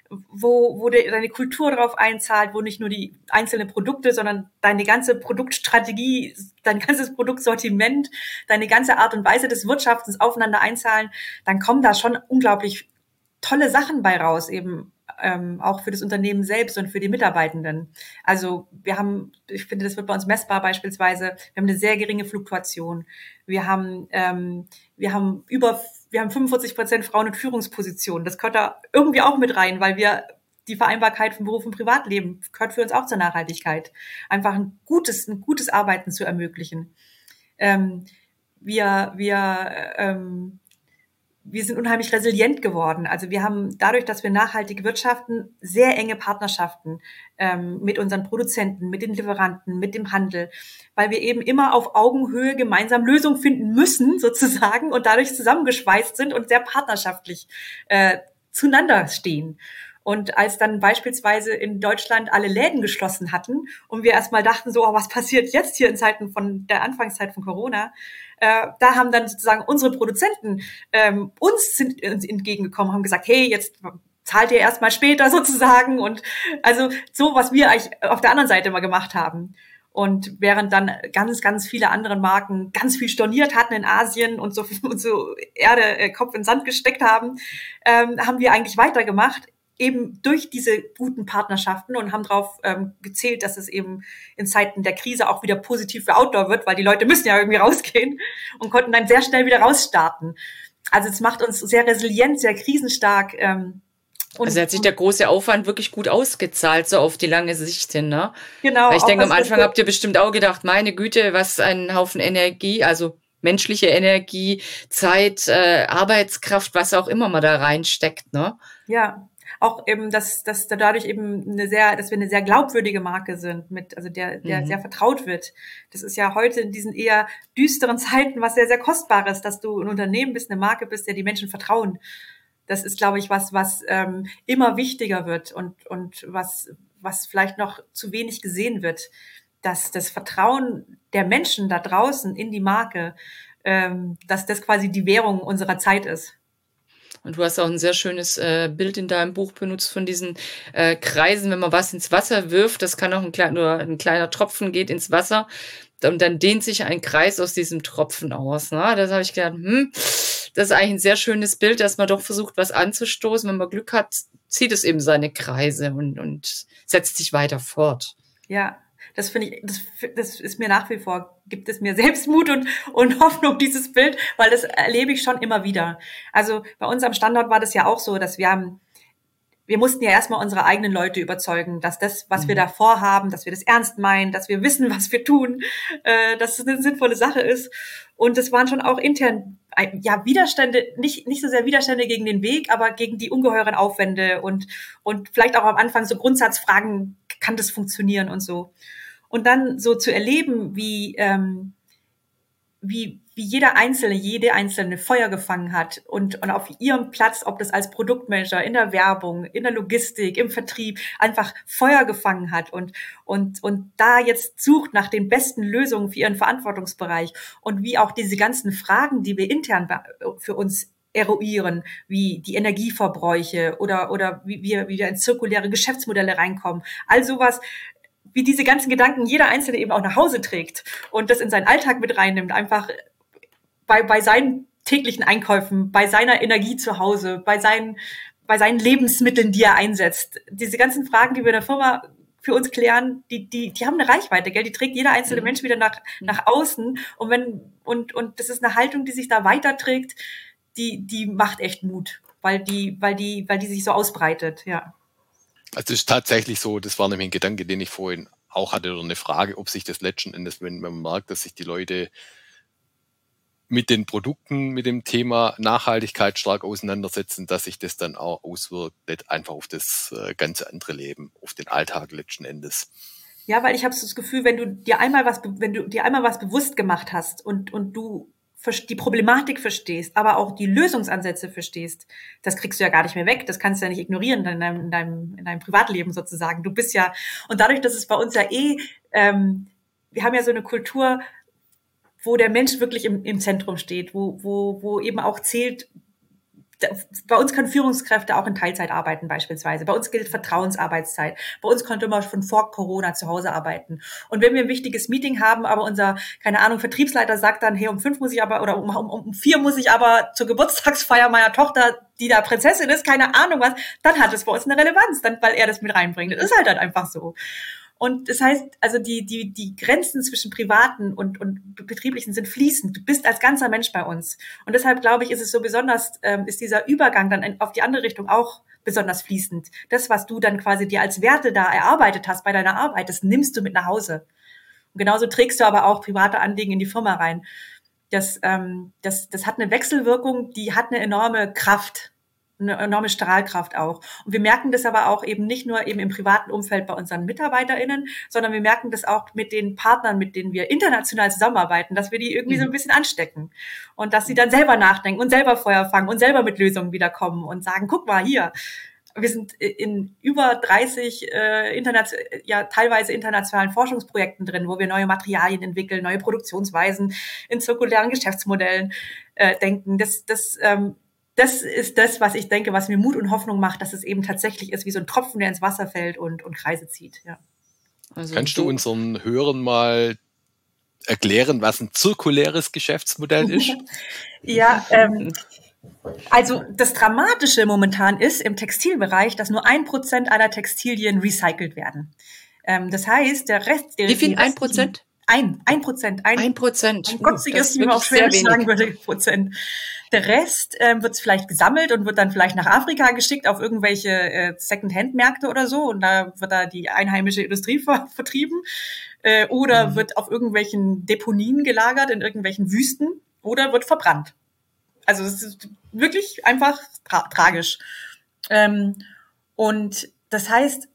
S3: wo, wo deine Kultur drauf einzahlt, wo nicht nur die einzelnen Produkte, sondern deine ganze Produktstrategie, dein ganzes Produktsortiment, deine ganze Art und Weise des Wirtschaftens aufeinander einzahlen, dann kommen da schon unglaublich tolle Sachen bei raus, eben ähm, auch für das Unternehmen selbst und für die Mitarbeitenden. Also wir haben, ich finde, das wird bei uns messbar beispielsweise, wir haben eine sehr geringe Fluktuation. Wir haben, ähm, wir haben über Wir haben fünfundvierzig Prozent Frauen in Führungspositionen. Das gehört da irgendwie auch mit rein, weil wir die Vereinbarkeit von Beruf und Privatleben gehört für uns auch zur Nachhaltigkeit. Einfach ein gutes, ein gutes Arbeiten zu ermöglichen. Ähm, wir, wir, ähm, wir sind unheimlich resilient geworden. Also wir haben dadurch, dass wir nachhaltig wirtschaften, sehr enge Partnerschaften ähm, mit unseren Produzenten, mit den Lieferanten, mit dem Handel, weil wir eben immer auf Augenhöhe gemeinsam Lösungen finden müssen, sozusagen, und dadurch zusammengeschweißt sind und sehr partnerschaftlich äh, zueinander stehen. Und als dann beispielsweise in Deutschland alle Läden geschlossen hatten und wir erstmal dachten so, oh, was passiert jetzt hier in Zeiten von der Anfangszeit von Corona, äh, da haben dann sozusagen unsere Produzenten ähm, uns sind uns entgegengekommen, haben gesagt, hey, jetzt zahlt ihr erstmal später sozusagen, und also so, was wir eigentlich auf der anderen Seite immer gemacht haben. Und während dann ganz, ganz viele andere Marken ganz viel storniert hatten in Asien und so, und so Erde, äh, Kopf in Sand gesteckt haben, ähm, haben wir eigentlich weitergemacht, eben durch diese guten Partnerschaften, und haben darauf ähm, gezählt, dass es eben in Zeiten der Krise auch wieder positiv für Outdoor wird, weil die Leute müssen ja irgendwie rausgehen, und konnten dann sehr schnell wieder rausstarten. Also es macht uns sehr resilient, sehr krisenstark. Ähm,
S2: und also hat sich der große Aufwand wirklich gut ausgezahlt, so auf die lange Sicht hin, ne?
S3: Genau.
S2: Weil ich denke, am Anfang habt ihr bestimmt auch gedacht, meine Güte, was ein Haufen Energie, also menschliche Energie, Zeit, äh, Arbeitskraft, was auch immer man da reinsteckt, ne?
S3: Ja. Auch eben, dass, dass dadurch eben eine sehr, dass wir eine sehr glaubwürdige Marke sind, mit, also der, der mhm. sehr vertraut wird. Das ist ja heute in diesen eher düsteren Zeiten was sehr, sehr Kostbares, dass du ein Unternehmen bist, eine Marke bist, der die Menschen vertrauen. Das ist, glaube ich, was, was ähm, immer wichtiger wird und, und was, was vielleicht noch zu wenig gesehen wird, dass das Vertrauen der Menschen da draußen in die Marke, ähm, dass das quasi die Währung unserer Zeit ist.
S2: Und du hast auch ein sehr schönes äh, Bild in deinem Buch benutzt von diesen äh, Kreisen, wenn man was ins Wasser wirft, das kann auch ein, klein, nur ein kleiner Tropfen geht ins Wasser und dann dehnt sich ein Kreis aus diesem Tropfen aus. Ne? Das habe ich gedacht, hm, das ist eigentlich ein sehr schönes Bild, dass man doch versucht, was anzustoßen. Wenn man Glück hat, zieht es eben seine Kreise und, und setzt sich weiter fort.
S3: Ja. Das finde ich, das, das ist mir nach wie vor, gibt es mir Selbstmut und, und Hoffnung, dieses Bild, weil das erlebe ich schon immer wieder. Also bei uns am Standort war das ja auch so, dass wir haben, wir mussten ja erstmal unsere eigenen Leute überzeugen, dass das, was mhm. wir da vorhaben, dass wir das ernst meinen, dass wir wissen, was wir tun, äh, dass es eine sinnvolle Sache ist. Und es waren schon auch intern, ja, Widerstände, nicht, nicht so sehr Widerstände gegen den Weg, aber gegen die ungeheuren Aufwände und, und vielleicht auch am Anfang so Grundsatzfragen, kann das funktionieren und so. Und dann so zu erleben, wie, ähm, wie, wie jeder Einzelne, jede Einzelne Feuer gefangen hat und, und auf ihrem Platz, ob das als Produktmanager, in der Werbung, in der Logistik, im Vertrieb, einfach Feuer gefangen hat und, und, und da jetzt sucht nach den besten Lösungen für ihren Verantwortungsbereich und wie auch diese ganzen Fragen, die wir intern für uns eruieren, wie die Energieverbräuche oder, oder wie wir, wie wir in zirkuläre Geschäftsmodelle reinkommen. All sowas, wie diese ganzen Gedanken jeder Einzelne eben auch nach Hause trägt und das in seinen Alltag mit reinnimmt, einfach bei, bei seinen täglichen Einkäufen, bei seiner Energie zu Hause, bei seinen, bei seinen Lebensmitteln, die er einsetzt. Diese ganzen Fragen, die wir in der Firma für uns klären, die, die, die haben eine Reichweite, gell? Die trägt jeder einzelne Mensch wieder nach, nach außen. Und wenn, und, und das ist eine Haltung, die sich da weiterträgt, die, die macht echt Mut, weil die, weil die, weil die sich so ausbreitet, ja.
S4: Also es ist tatsächlich so, das war nämlich ein Gedanke, den ich vorhin auch hatte, oder eine Frage, ob sich das letzten Endes, wenn man merkt, dass sich die Leute mit den Produkten, mit dem Thema Nachhaltigkeit stark auseinandersetzen, dass sich das dann auch auswirkt, nicht einfach auf das ganze andere Leben, auf den Alltag letzten Endes.
S3: Ja, weil ich habe so das Gefühl, wenn du dir einmal was, wenn du dir einmal was bewusst gemacht hast und, und du die Problematik verstehst, aber auch die Lösungsansätze verstehst, das kriegst du ja gar nicht mehr weg, das kannst du ja nicht ignorieren in deinem, in deinem, in deinem Privatleben sozusagen. Du bist ja, und dadurch, dass es bei uns ja eh, ähm, wir haben ja so eine Kultur, wo der Mensch wirklich im, im Zentrum steht, wo, wo, wo eben auch zählt, bei uns können Führungskräfte auch in Teilzeit arbeiten beispielsweise. Bei uns gilt Vertrauensarbeitszeit. Bei uns konnte man schon vor Corona zu Hause arbeiten. Und wenn wir ein wichtiges Meeting haben, aber unser, keine Ahnung, Vertriebsleiter sagt dann, hey, um fünf muss ich aber, oder um, um, um vier muss ich aber zur Geburtstagsfeier meiner Tochter, die da Prinzessin ist, keine Ahnung was, dann hat es bei uns eine Relevanz, dann, weil er das mit reinbringt. Das ist halt dann einfach so. Und das heißt, also die, die, die Grenzen zwischen privaten und, und betrieblichen sind fließend. Du bist als ganzer Mensch bei uns. Und deshalb glaube ich, ist es so besonders, ähm, ist dieser Übergang dann auf die andere Richtung auch besonders fließend. Das, was du dann quasi dir als Werte da erarbeitet hast bei deiner Arbeit, das nimmst du mit nach Hause. Und genauso trägst du aber auch private Anliegen in die Firma rein. Das, ähm, das, das hat eine Wechselwirkung, die hat eine enorme Kraft. Eine enorme Strahlkraft auch. Und wir merken das aber auch eben nicht nur eben im privaten Umfeld bei unseren MitarbeiterInnen, sondern wir merken das auch mit den Partnern, mit denen wir international zusammenarbeiten, dass wir die irgendwie mhm. so ein bisschen anstecken. Und dass sie dann selber nachdenken und selber Feuer fangen und selber mit Lösungen wiederkommen und sagen, guck mal hier, wir sind in über dreißig äh, internation- ja teilweise internationalen Forschungsprojekten drin, wo wir neue Materialien entwickeln, neue Produktionsweisen in zirkulären Geschäftsmodellen äh, denken. Das, das ähm, Das ist das, was ich denke, was mir Mut und Hoffnung macht, dass es eben tatsächlich ist wie so ein Tropfen, der ins Wasser fällt und, und Kreise zieht. Ja.
S4: Also Kannst du unseren Hörern mal erklären, was ein zirkuläres Geschäftsmodell ist?
S3: Ja, ähm, also das Dramatische momentan ist im Textilbereich, dass nur ein Prozent aller Textilien recycelt werden. Ähm, das heißt, der Rest... Der
S2: wie viel? Ein Prozent?
S3: Ein, ein Prozent. Ein,
S2: ein Prozent.
S3: Ein gotziges, wie man auch schwer sagen würde, Prozent. Der Rest ähm, wird vielleicht gesammelt und wird dann vielleicht nach Afrika geschickt auf irgendwelche äh, Second-Hand-Märkte oder so. Und da wird da die einheimische Industrie ver- vertrieben. Äh, oder mhm. wird auf irgendwelchen Deponien gelagert, in irgendwelchen Wüsten. Oder wird verbrannt. Also es ist wirklich einfach tra- tragisch. Ähm, und das heißt,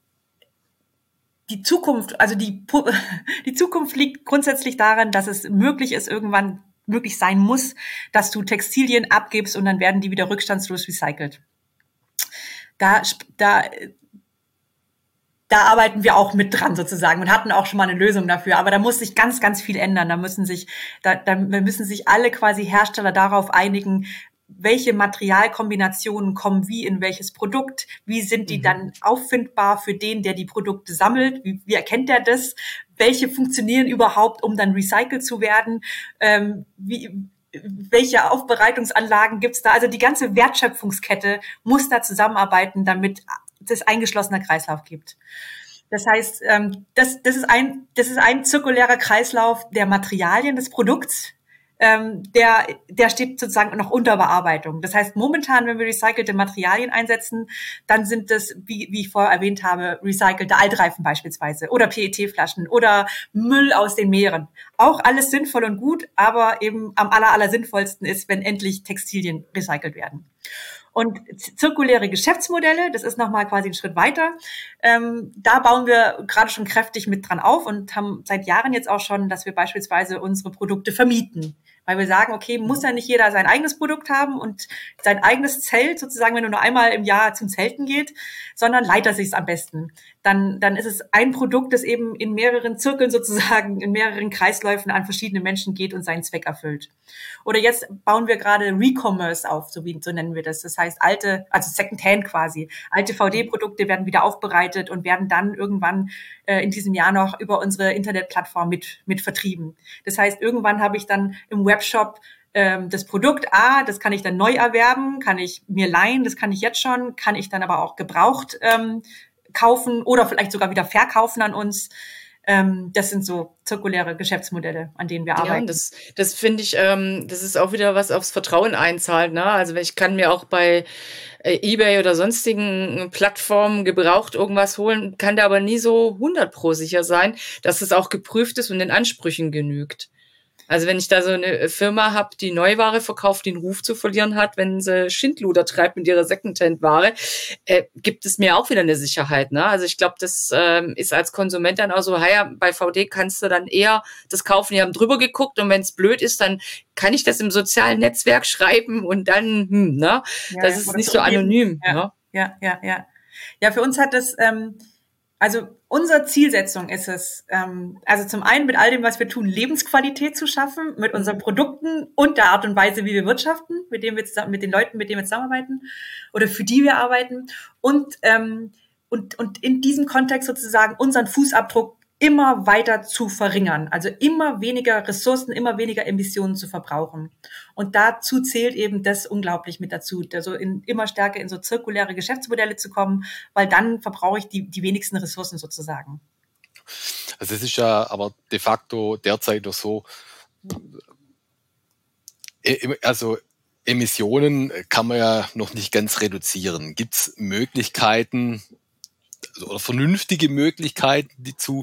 S3: die Zukunft, also die, die Zukunft liegt grundsätzlich daran, dass es möglich ist, irgendwann möglich sein muss, dass du Textilien abgibst und dann werden die wieder rückstandslos recycelt. Da, da, da arbeiten wir auch mit dran sozusagen und hatten auch schon mal eine Lösung dafür. Aber da muss sich ganz, ganz viel ändern. Da müssen sich, da, da müssen sich alle quasi Hersteller darauf einigen, welche Materialkombinationen kommen wie in welches Produkt, wie sind die mhm. dann auffindbar für den, der die Produkte sammelt, wie, wie erkennt er das, welche funktionieren überhaupt, um dann recycelt zu werden, ähm, wie, welche Aufbereitungsanlagen gibt's da, also die ganze Wertschöpfungskette muss da zusammenarbeiten, damit es eingeschlossener Kreislauf gibt. Das heißt, ähm, das, das ist ein, das ist ein zirkulärer Kreislauf der Materialien des Produkts, Ähm, der, der steht sozusagen noch unter Bearbeitung. Das heißt, momentan, wenn wir recycelte Materialien einsetzen, dann sind das, wie, wie ich vorher erwähnt habe, recycelte Altreifen beispielsweise oder P E T-Flaschen oder Müll aus den Meeren. Auch alles sinnvoll und gut, aber eben am aller, aller sinnvollsten ist, wenn endlich Textilien recycelt werden. Und zirkuläre Geschäftsmodelle, das ist nochmal quasi ein Schritt weiter. Ähm, da bauen wir gerade schon kräftig mit dran auf und haben seit Jahren jetzt auch schon, dass wir beispielsweise unsere Produkte vermieten. Weil wir sagen, okay, muss ja nicht jeder sein eigenes Produkt haben und sein eigenes Zelt sozusagen, wenn du nur einmal im Jahr zum Zelten geht, sondern leiht er sich's am besten. Dann, dann ist es ein Produkt, das eben in mehreren Zirkeln sozusagen, in mehreren Kreisläufen an verschiedene Menschen geht und seinen Zweck erfüllt. Oder jetzt bauen wir gerade Recommerce auf, so wie, so nennen wir das. Das heißt, alte, also Secondhand quasi. Alte V D-Produkte werden wieder aufbereitet und werden dann irgendwann äh, in diesem Jahr noch über unsere Internetplattform mit, mit vertrieben. Das heißt, irgendwann habe ich dann im Webshop ähm, das Produkt A, das kann ich dann neu erwerben, kann ich mir leihen, das kann ich jetzt schon, kann ich dann aber auch gebraucht ähm, kaufen oder vielleicht sogar wieder verkaufen an uns. Ähm, das sind so zirkuläre Geschäftsmodelle, an denen wir arbeiten.
S2: Ja, das, das finde ich, ähm, das ist auch wieder was aufs Vertrauen einzahlt. Ne? Also ich kann mir auch bei äh, eBay oder sonstigen Plattformen gebraucht irgendwas holen, kann da aber nie so hundert Pro sicher sein, dass es auch geprüft ist und den Ansprüchen genügt. Also wenn ich da so eine Firma habe, die Neuware verkauft, die einen Ruf zu verlieren hat, wenn sie Schindluder treibt mit ihrer Secondhand-Ware, äh, gibt es mir auch wieder eine Sicherheit. Ne? Also ich glaube, das ähm, ist als Konsument dann auch so, ja, bei V D kannst du dann eher das kaufen, die haben drüber geguckt und wenn es blöd ist, dann kann ich das im sozialen Netzwerk schreiben und dann, hm, ne?
S3: Ja,
S2: das ist nicht so anonym.
S3: Ja,
S2: ne?
S3: ja, ja, ja. Ja, für uns hat das... Ähm Also unsere Zielsetzung ist es, ähm, also zum einen mit all dem, was wir tun, Lebensqualität zu schaffen, mit unseren Produkten und der Art und Weise, wie wir wirtschaften, mit dem wir zusammen, mit den Leuten, mit denen wir zusammenarbeiten oder für die wir arbeiten und ähm, und und in diesem Kontext sozusagen unseren Fußabdruck immer weiter zu verringern, also immer weniger Ressourcen, immer weniger Emissionen zu verbrauchen. Und dazu zählt eben das unglaublich mit dazu, also in immer stärker in so zirkuläre Geschäftsmodelle zu kommen, weil dann verbrauche ich die, die wenigsten Ressourcen sozusagen.
S4: Also es ist ja aber de facto derzeit noch so, also Emissionen kann man ja noch nicht ganz reduzieren. Gibt es Möglichkeiten, oder vernünftige Möglichkeiten, die zu,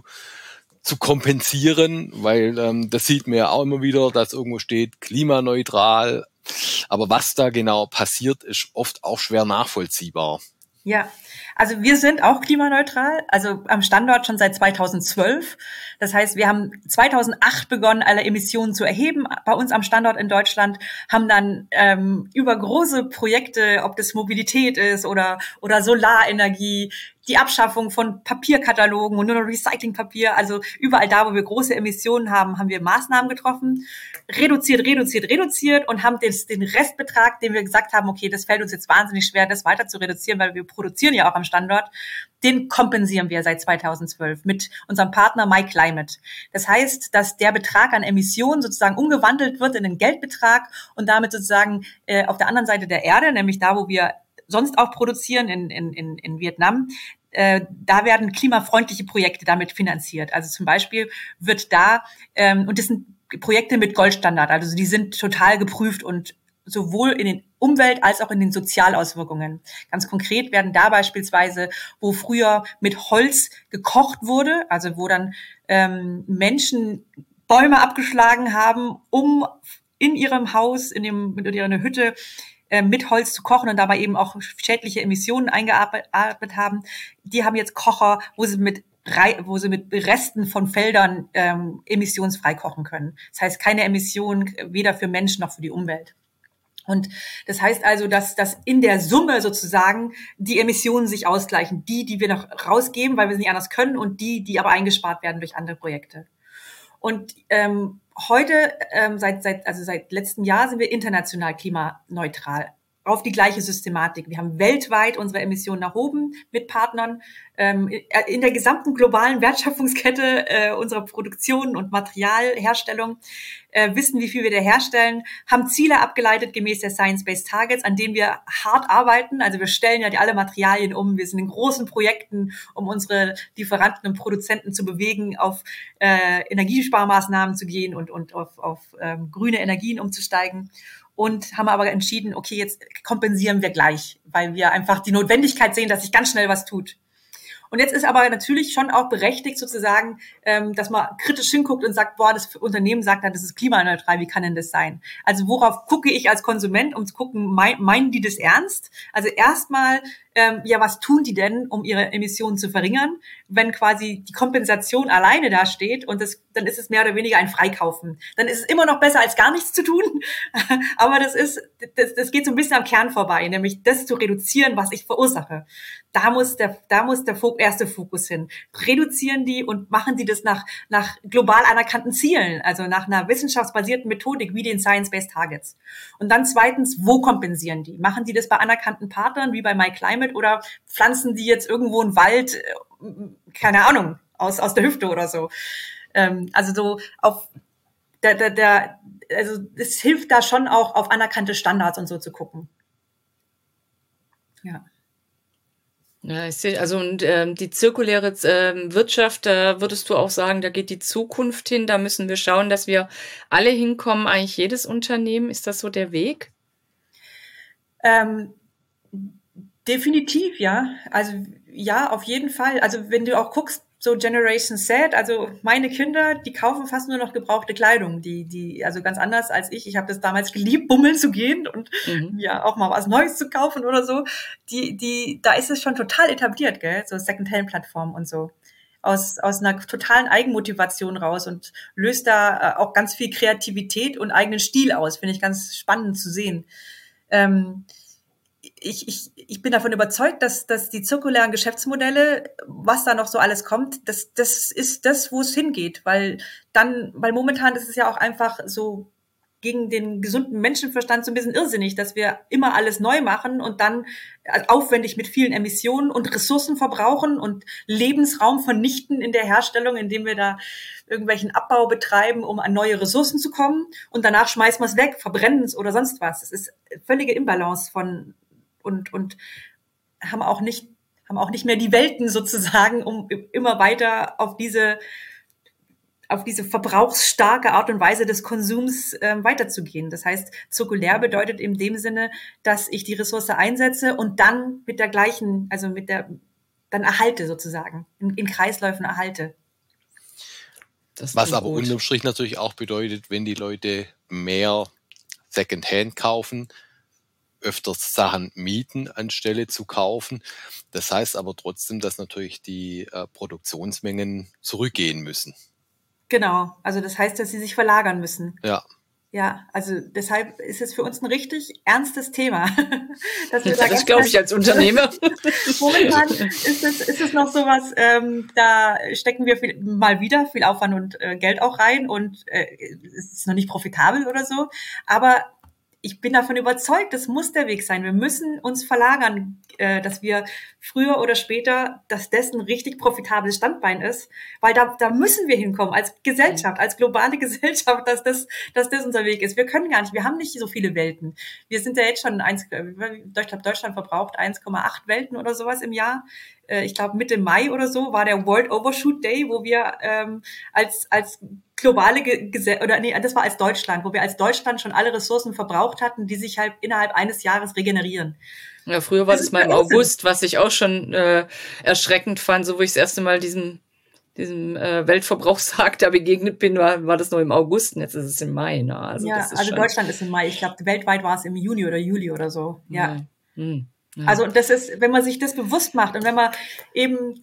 S4: zu kompensieren, weil ähm, das sieht man ja auch immer wieder, dass irgendwo steht klimaneutral, aber was da genau passiert, ist oft auch schwer nachvollziehbar.
S3: Ja, also wir sind auch klimaneutral, also am Standort schon seit zweitausendzwölf. Das heißt, wir haben zweitausendacht begonnen, alle Emissionen zu erheben bei uns am Standort in Deutschland, haben dann ähm, über große Projekte, ob das Mobilität ist oder oder Solarenergie, die Abschaffung von Papierkatalogen und nur noch Recyclingpapier, also überall da, wo wir große Emissionen haben, haben wir Maßnahmen getroffen, reduziert, reduziert, reduziert und haben den, den Restbetrag, den wir gesagt haben, okay, das fällt uns jetzt wahnsinnig schwer, das weiter zu reduzieren, weil wir produzieren ja auch am Standort, den kompensieren wir seit zweitausendzwölf mit unserem Partner MyClimate. Das heißt, dass der Betrag an Emissionen sozusagen umgewandelt wird in einen Geldbetrag und damit sozusagen äh, auf der anderen Seite der Erde, nämlich da, wo wir sonst auch produzieren in, in, in, in Vietnam, äh, da werden klimafreundliche Projekte damit finanziert. Also zum Beispiel wird da, ähm, und das sind Projekte mit Goldstandard, also die sind total geprüft und sowohl in den Umwelt- als auch in den Sozialauswirkungen. Ganz konkret werden da beispielsweise, wo früher mit Holz gekocht wurde, also wo dann ähm, Menschen Bäume abgeschlagen haben, um in ihrem Haus, in dem, mit ihrer Hütte, mit Holz zu kochen und dabei eben auch schädliche Emissionen eingeatmet haben. Die haben jetzt Kocher, wo sie mit wo sie mit Resten von Feldern ähm, emissionsfrei kochen können. Das heißt, keine Emissionen weder für Menschen noch für die Umwelt. Und das heißt also, dass, dass in der Summe sozusagen die Emissionen sich ausgleichen. Die, die wir noch rausgeben, weil wir es nicht anders können und die, die aber eingespart werden durch andere Projekte. Und ähm, heute, ähm, seit, seit, also seit letztem Jahr sind wir international klimaneutral. Auf die gleiche Systematik. Wir haben weltweit unsere Emissionen erhoben mit Partnern. Ähm, in der gesamten globalen Wertschöpfungskette äh, unserer Produktion und Materialherstellung äh, wissen, wie viel wir da herstellen, haben Ziele abgeleitet gemäß der Science-Based Targets, an denen wir hart arbeiten. Also wir stellen ja die alle Materialien um. Wir sind in großen Projekten, um unsere Lieferanten und Produzenten zu bewegen, auf äh, Energiesparmaßnahmen zu gehen und, und auf, auf ähm, grüne Energien umzusteigen. Und haben aber entschieden, okay, jetzt kompensieren wir gleich, weil wir einfach die Notwendigkeit sehen, dass sich ganz schnell was tut. Und jetzt ist aber natürlich schon auch berechtigt sozusagen, ähm, dass man kritisch hinguckt und sagt, boah, das Unternehmen sagt dann, das ist klimaneutral, wie kann denn das sein? Also worauf gucke ich als Konsument, um zu gucken, mein, meinen die das ernst? Also erstmal ähm, ja, was tun die denn, um ihre Emissionen zu verringern, wenn quasi die Kompensation alleine da steht und das, dann ist es mehr oder weniger ein Freikaufen. Dann ist es immer noch besser, als gar nichts zu tun, aber das ist, das, das geht so ein bisschen am Kern vorbei, nämlich das zu reduzieren, was ich verursache. Da muss der, da muss der erste Fokus hin. Reduzieren die und machen die das nach, nach global anerkannten Zielen, also nach einer wissenschaftsbasierten Methodik wie den Science-Based Targets. Und dann zweitens, wo kompensieren die? Machen die das bei anerkannten Partnern wie bei MyClimate oder pflanzen die jetzt irgendwo einen Wald, keine Ahnung, aus, aus der Hüfte oder so? Ähm, also so auf der, der, der, also es hilft da schon auch auf anerkannte Standards und so zu gucken. Ja.
S2: Ja, ich sehe, also und ähm, die zirkuläre ähm, Wirtschaft, da würdest du auch sagen, da geht die Zukunft hin, da müssen wir schauen, dass wir alle hinkommen, eigentlich jedes Unternehmen. Ist das so der Weg?
S3: Ähm, definitiv, ja. Also ja, auf jeden Fall. Also wenn du auch guckst, so Generation Z, also meine Kinder, die kaufen fast nur noch gebrauchte Kleidung, die, die, also ganz anders als ich. Ich habe das damals geliebt, bummeln zu gehen und mhm. ja auch mal was Neues zu kaufen oder so. Die, die, da ist es schon total etabliert, gell, so Second-Hand-Plattformen und so. Aus, aus einer totalen Eigenmotivation raus und löst da äh, auch ganz viel Kreativität und eigenen Stil aus. Finde ich ganz spannend zu sehen. Ähm, Ich, ich, ich bin davon überzeugt, dass, dass die zirkulären Geschäftsmodelle, was da noch so alles kommt, das, das ist das, wo es hingeht, weil dann, weil momentan ist es ja auch einfach so gegen den gesunden Menschenverstand so ein bisschen irrsinnig, dass wir immer alles neu machen und dann aufwendig mit vielen Emissionen und Ressourcen verbrauchen und Lebensraum vernichten in der Herstellung, indem wir da irgendwelchen Abbau betreiben, um an neue Ressourcen zu kommen und danach schmeißen wir es weg, verbrennen es oder sonst was. Das ist völlige Imbalance von und und haben auch nicht haben auch nicht mehr die Welten sozusagen, um immer weiter auf diese auf diese verbrauchsstarke Art und Weise des Konsums äh, weiterzugehen. Das heißt, zirkulär bedeutet in dem Sinne, dass ich die Ressource einsetze und dann mit der gleichen, also mit der dann erhalte sozusagen, in, in Kreisläufen erhalte.
S4: Das Was aber gut. Unterm Strich natürlich auch bedeutet, wenn die Leute mehr Secondhand kaufen, öfters Sachen mieten, anstelle zu kaufen. Das heißt aber trotzdem, dass natürlich die äh, Produktionsmengen zurückgehen müssen.
S3: Genau, also das heißt, dass sie sich verlagern müssen.
S4: Ja.
S3: Ja, also deshalb ist es für uns ein richtig ernstes Thema.
S2: Dass wir da das glaube ich als Unternehmer.
S3: Momentan ist es, ist es noch sowas, ähm, da stecken wir viel, mal wieder viel Aufwand und äh, Geld auch rein und äh, es ist noch nicht profitabel oder so, aber ich bin davon überzeugt, das muss der Weg sein. Wir müssen uns verlagern, äh, dass wir früher oder später, dass das ein richtig profitables Standbein ist, weil da, da müssen wir hinkommen als Gesellschaft, als globale Gesellschaft, dass das, dass das unser Weg ist. Wir können gar nicht, wir haben nicht so viele Welten. Wir sind ja jetzt schon eins, Deutschland, Deutschland verbraucht eins Komma acht Welten oder sowas im Jahr. Ich glaube Mitte Mai oder so war der World Overshoot Day, wo wir ähm, als als globale Gesellschaft, oder nee, das war als Deutschland, wo wir als Deutschland schon alle Ressourcen verbraucht hatten, die sich halt innerhalb eines Jahres regenerieren.
S2: Ja, früher war das, das mal im August, was ich auch schon äh, erschreckend fand, so wo ich das erste Mal diesem diesem äh, Weltverbrauchstag da begegnet bin, war, war das noch im August und jetzt ist es im Mai. Ne? Also
S3: ja,
S2: das ist
S3: also
S2: schon
S3: Deutschland ist im Mai. Ich glaube, weltweit war es im Juni oder Juli oder so. Ja.
S2: ja. Hm. Ja.
S3: Also das ist, wenn man sich das bewusst macht und wenn man eben,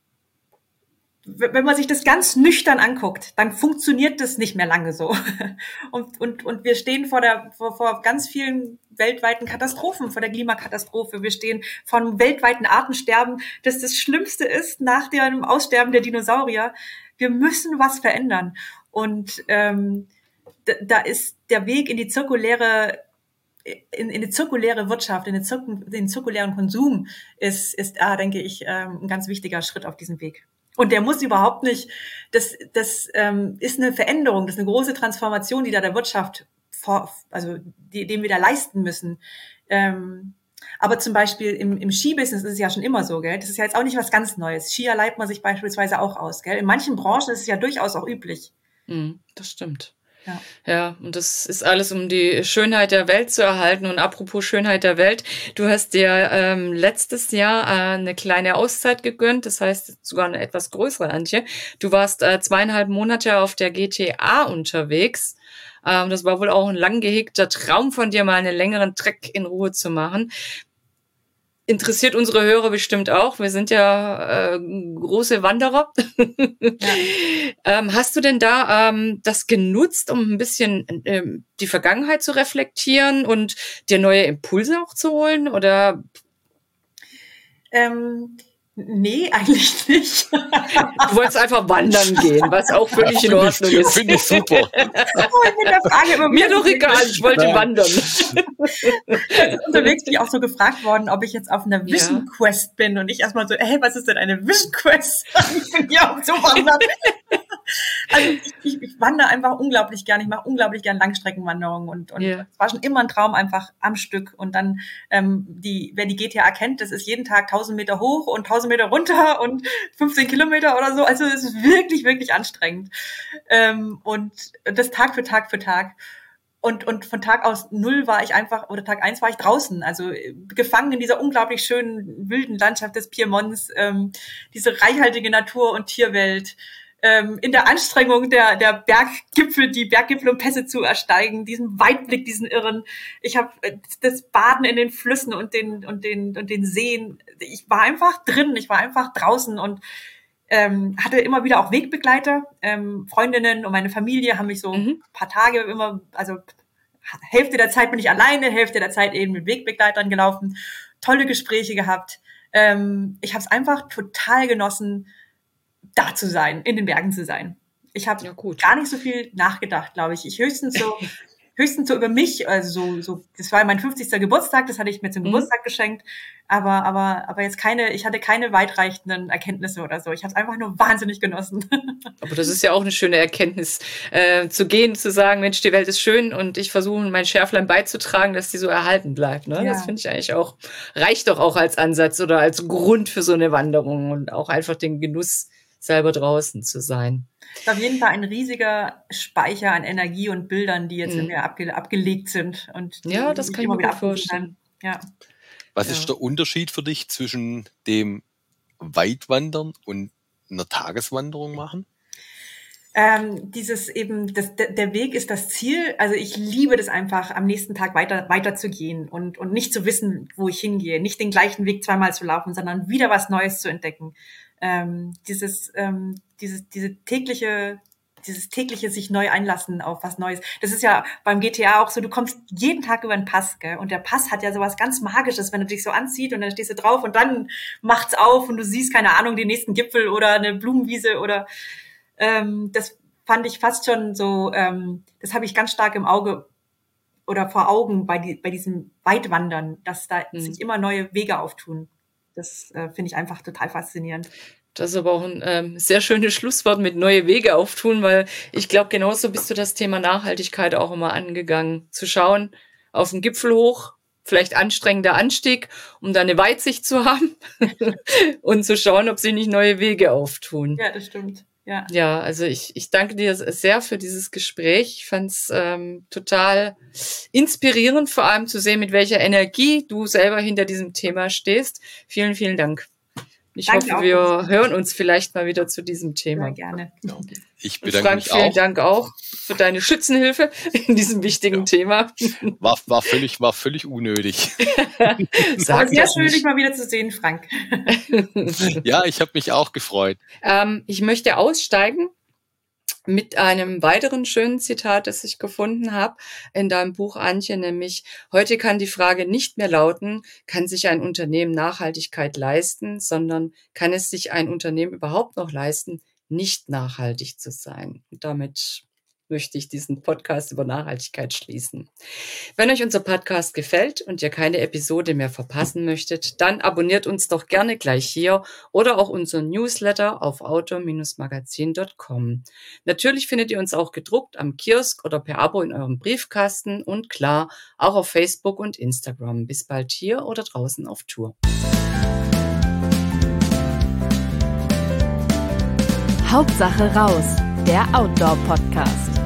S3: wenn man sich das ganz nüchtern anguckt, dann funktioniert das nicht mehr lange so. Und und und wir stehen vor der vor, vor ganz vielen weltweiten Katastrophen, vor der Klimakatastrophe. Wir stehen vor einem weltweiten Artensterben, das das Schlimmste ist nach dem Aussterben der Dinosaurier. Wir müssen was verändern. Und ähm, da, da ist der Weg in die zirkuläre In, in die zirkuläre Wirtschaft, in den, Zirku, den zirkulären Konsum ist, ist ah, denke ich, ähm, ein ganz wichtiger Schritt auf diesem Weg. Und der muss überhaupt nicht, das, das ähm, ist eine Veränderung, das ist eine große Transformation, die da der Wirtschaft, vor, also die, den wir da leisten müssen. Ähm, aber zum Beispiel im, im Skibusiness ist es ja schon immer so, gell? Das ist ja jetzt auch nicht was ganz Neues. Skier leiht man sich beispielsweise auch aus, gell? In manchen Branchen ist es ja durchaus auch üblich.
S2: Mm, das stimmt.
S3: Ja.
S2: ja, und das ist alles, um die Schönheit der Welt zu erhalten. Und apropos Schönheit der Welt, du hast dir ähm, letztes Jahr äh, eine kleine Auszeit gegönnt, das heißt sogar eine etwas größere, Antje. Du warst äh, zweieinhalb Monate auf der G T A unterwegs. Ähm, das war wohl auch ein lang gehegter Traum von dir, mal einen längeren Trek in Ruhe zu machen. interessiert unsere Hörer bestimmt auch. Wir sind ja äh, große Wanderer. Ja. ähm, hast du denn da ähm, das genutzt, um ein bisschen ähm, die Vergangenheit zu reflektieren und dir neue Impulse auch zu holen? Oder?
S3: Ähm, nee, eigentlich nicht.
S2: Du wolltest einfach wandern gehen, was auch völlig in Ordnung
S4: ich,
S2: ist.
S4: Finde ich super.
S3: Oh, ich bin der Frage immer
S2: Mir doch egal, ich wollte ja. wandern.
S3: Unterwegs bin ich auch so gefragt worden, ob ich jetzt auf einer Vision ja. Quest bin und ich erstmal so, hey, was ist denn eine Vision Quest? Ich bin hier auch so wandern. Also ich, ich, ich wandere einfach unglaublich gern. Ich mache unglaublich gern Langstreckenwanderungen und und yeah. es war schon immer ein Traum einfach am Stück. Und dann ähm, die, wer die G T A kennt, das ist jeden Tag tausend Meter hoch und tausend Meter runter und fünfzehn Kilometer oder so. Also es ist wirklich wirklich anstrengend ähm, und das Tag für Tag für Tag. Und und von Tag aus null war ich einfach, oder Tag eins war ich draußen, also gefangen in dieser unglaublich schönen, wilden Landschaft des Piemonts, ähm, diese reichhaltige Natur- und Tierwelt, ähm, in der Anstrengung der der Berggipfel, die Berggipfel und Pässe zu ersteigen, diesen Weitblick, diesen Irren. Ich habe das Baden in den Flüssen und den und den und den Seen. Ich war einfach drin, ich war einfach draußen und Ähm, hatte immer wieder auch Wegbegleiter, ähm, Freundinnen und meine Familie haben mich so mhm. ein paar Tage immer, also Hälfte der Zeit bin ich alleine, Hälfte der Zeit eben mit Wegbegleitern gelaufen, tolle Gespräche gehabt. Ähm, ich habe es einfach total genossen, da zu sein, in den Bergen zu sein. Ich habe ja, gar nicht so viel nachgedacht, glaube ich. Ich höchstens so höchstens so über mich, also so, so, das war mein fünfzigster Geburtstag, das hatte ich mir zum mhm. Geburtstag geschenkt, aber, aber, aber jetzt keine, ich hatte keine weitreichenden Erkenntnisse oder so. Ich habe es einfach nur wahnsinnig genossen.
S2: Aber das ist ja auch eine schöne Erkenntnis, äh, zu gehen, zu sagen, Mensch, die Welt ist schön und ich versuche mein Schärflein beizutragen, dass die so erhalten bleibt. Ne? Ja. Das finde ich eigentlich auch, reicht doch auch als Ansatz oder als Grund für so eine Wanderung und auch einfach den Genuss, selber draußen zu sein.
S3: Das ist auf jeden Fall ein riesiger Speicher an Energie und Bildern, die jetzt mhm. in mir abge- abgelegt sind. Und
S2: ja, das kann ich mir gut vorstellen.
S3: Ja.
S4: Was
S2: ja.
S4: ist der Unterschied für dich zwischen dem Weitwandern und einer Tageswanderung machen?
S3: Ähm, dieses eben, das, der Weg ist das Ziel. Also ich liebe das einfach, am nächsten Tag weiter, weiter zu gehen und, und nicht zu wissen, wo ich hingehe, nicht den gleichen Weg zweimal zu laufen, sondern wieder was Neues zu entdecken. Ähm, dieses, ähm, dieses, diese tägliche, dieses tägliche sich neu einlassen auf was Neues. Das ist ja beim G T A auch so, du kommst jeden Tag über den Pass, gell? Und der Pass hat ja sowas ganz Magisches, wenn du dich so anzieht und dann stehst du drauf und dann macht's auf und du siehst, keine Ahnung, den nächsten Gipfel oder eine Blumenwiese oder, ähm, das fand ich fast schon so, ähm, das habe ich ganz stark im Auge oder vor Augen bei, die, bei diesem Weitwandern, dass da mhm. sich immer neue Wege auftun. Das äh, finde ich einfach total faszinierend.
S2: Das ist aber auch ein ähm, sehr schönes Schlusswort mit neue Wege auftun, weil ich glaube, genauso bist du das Thema Nachhaltigkeit auch immer angegangen. Zu schauen, auf den Gipfel hoch, vielleicht anstrengender Anstieg, um da eine Weitsicht zu haben und zu schauen, ob sich nicht neue Wege auftun.
S3: Ja, das stimmt. Ja,
S2: ja, also ich, ich danke dir sehr für dieses Gespräch. Ich fand es ähm, total inspirierend, vor allem zu sehen, mit welcher Energie du selber hinter diesem Thema stehst. Vielen, vielen Dank. Ich Danke hoffe, wir auch. hören uns vielleicht mal wieder zu diesem Thema.
S3: Sehr gerne.
S4: Ich bedanke
S2: Frank,
S4: mich auch.
S2: Vielen Dank auch für deine Schützenhilfe in diesem wichtigen ja. Thema.
S4: War, war, völlig, war völlig unnötig.
S3: War sehr schön, dich mal wieder zu sehen, Frank.
S4: Ja, ich habe mich auch gefreut.
S2: Ähm, ich möchte aussteigen mit einem weiteren schönen Zitat, das ich gefunden habe in deinem Buch, Antje, nämlich: Heute kann die Frage nicht mehr lauten, kann sich ein Unternehmen Nachhaltigkeit leisten, sondern kann es sich ein Unternehmen überhaupt noch leisten, nicht nachhaltig zu sein? Und damit möchte ich diesen Podcast über Nachhaltigkeit schließen. Wenn euch unser Podcast gefällt und ihr keine Episode mehr verpassen möchtet, dann abonniert uns doch gerne gleich hier oder auch unseren Newsletter auf outdoor Bindestrich magazin Punkt com. Natürlich findet ihr uns auch gedruckt am Kiosk oder per Abo in eurem Briefkasten und klar auch auf Facebook und Instagram. Bis bald hier oder draußen auf Tour.
S1: Hauptsache raus, der Outdoor-Podcast.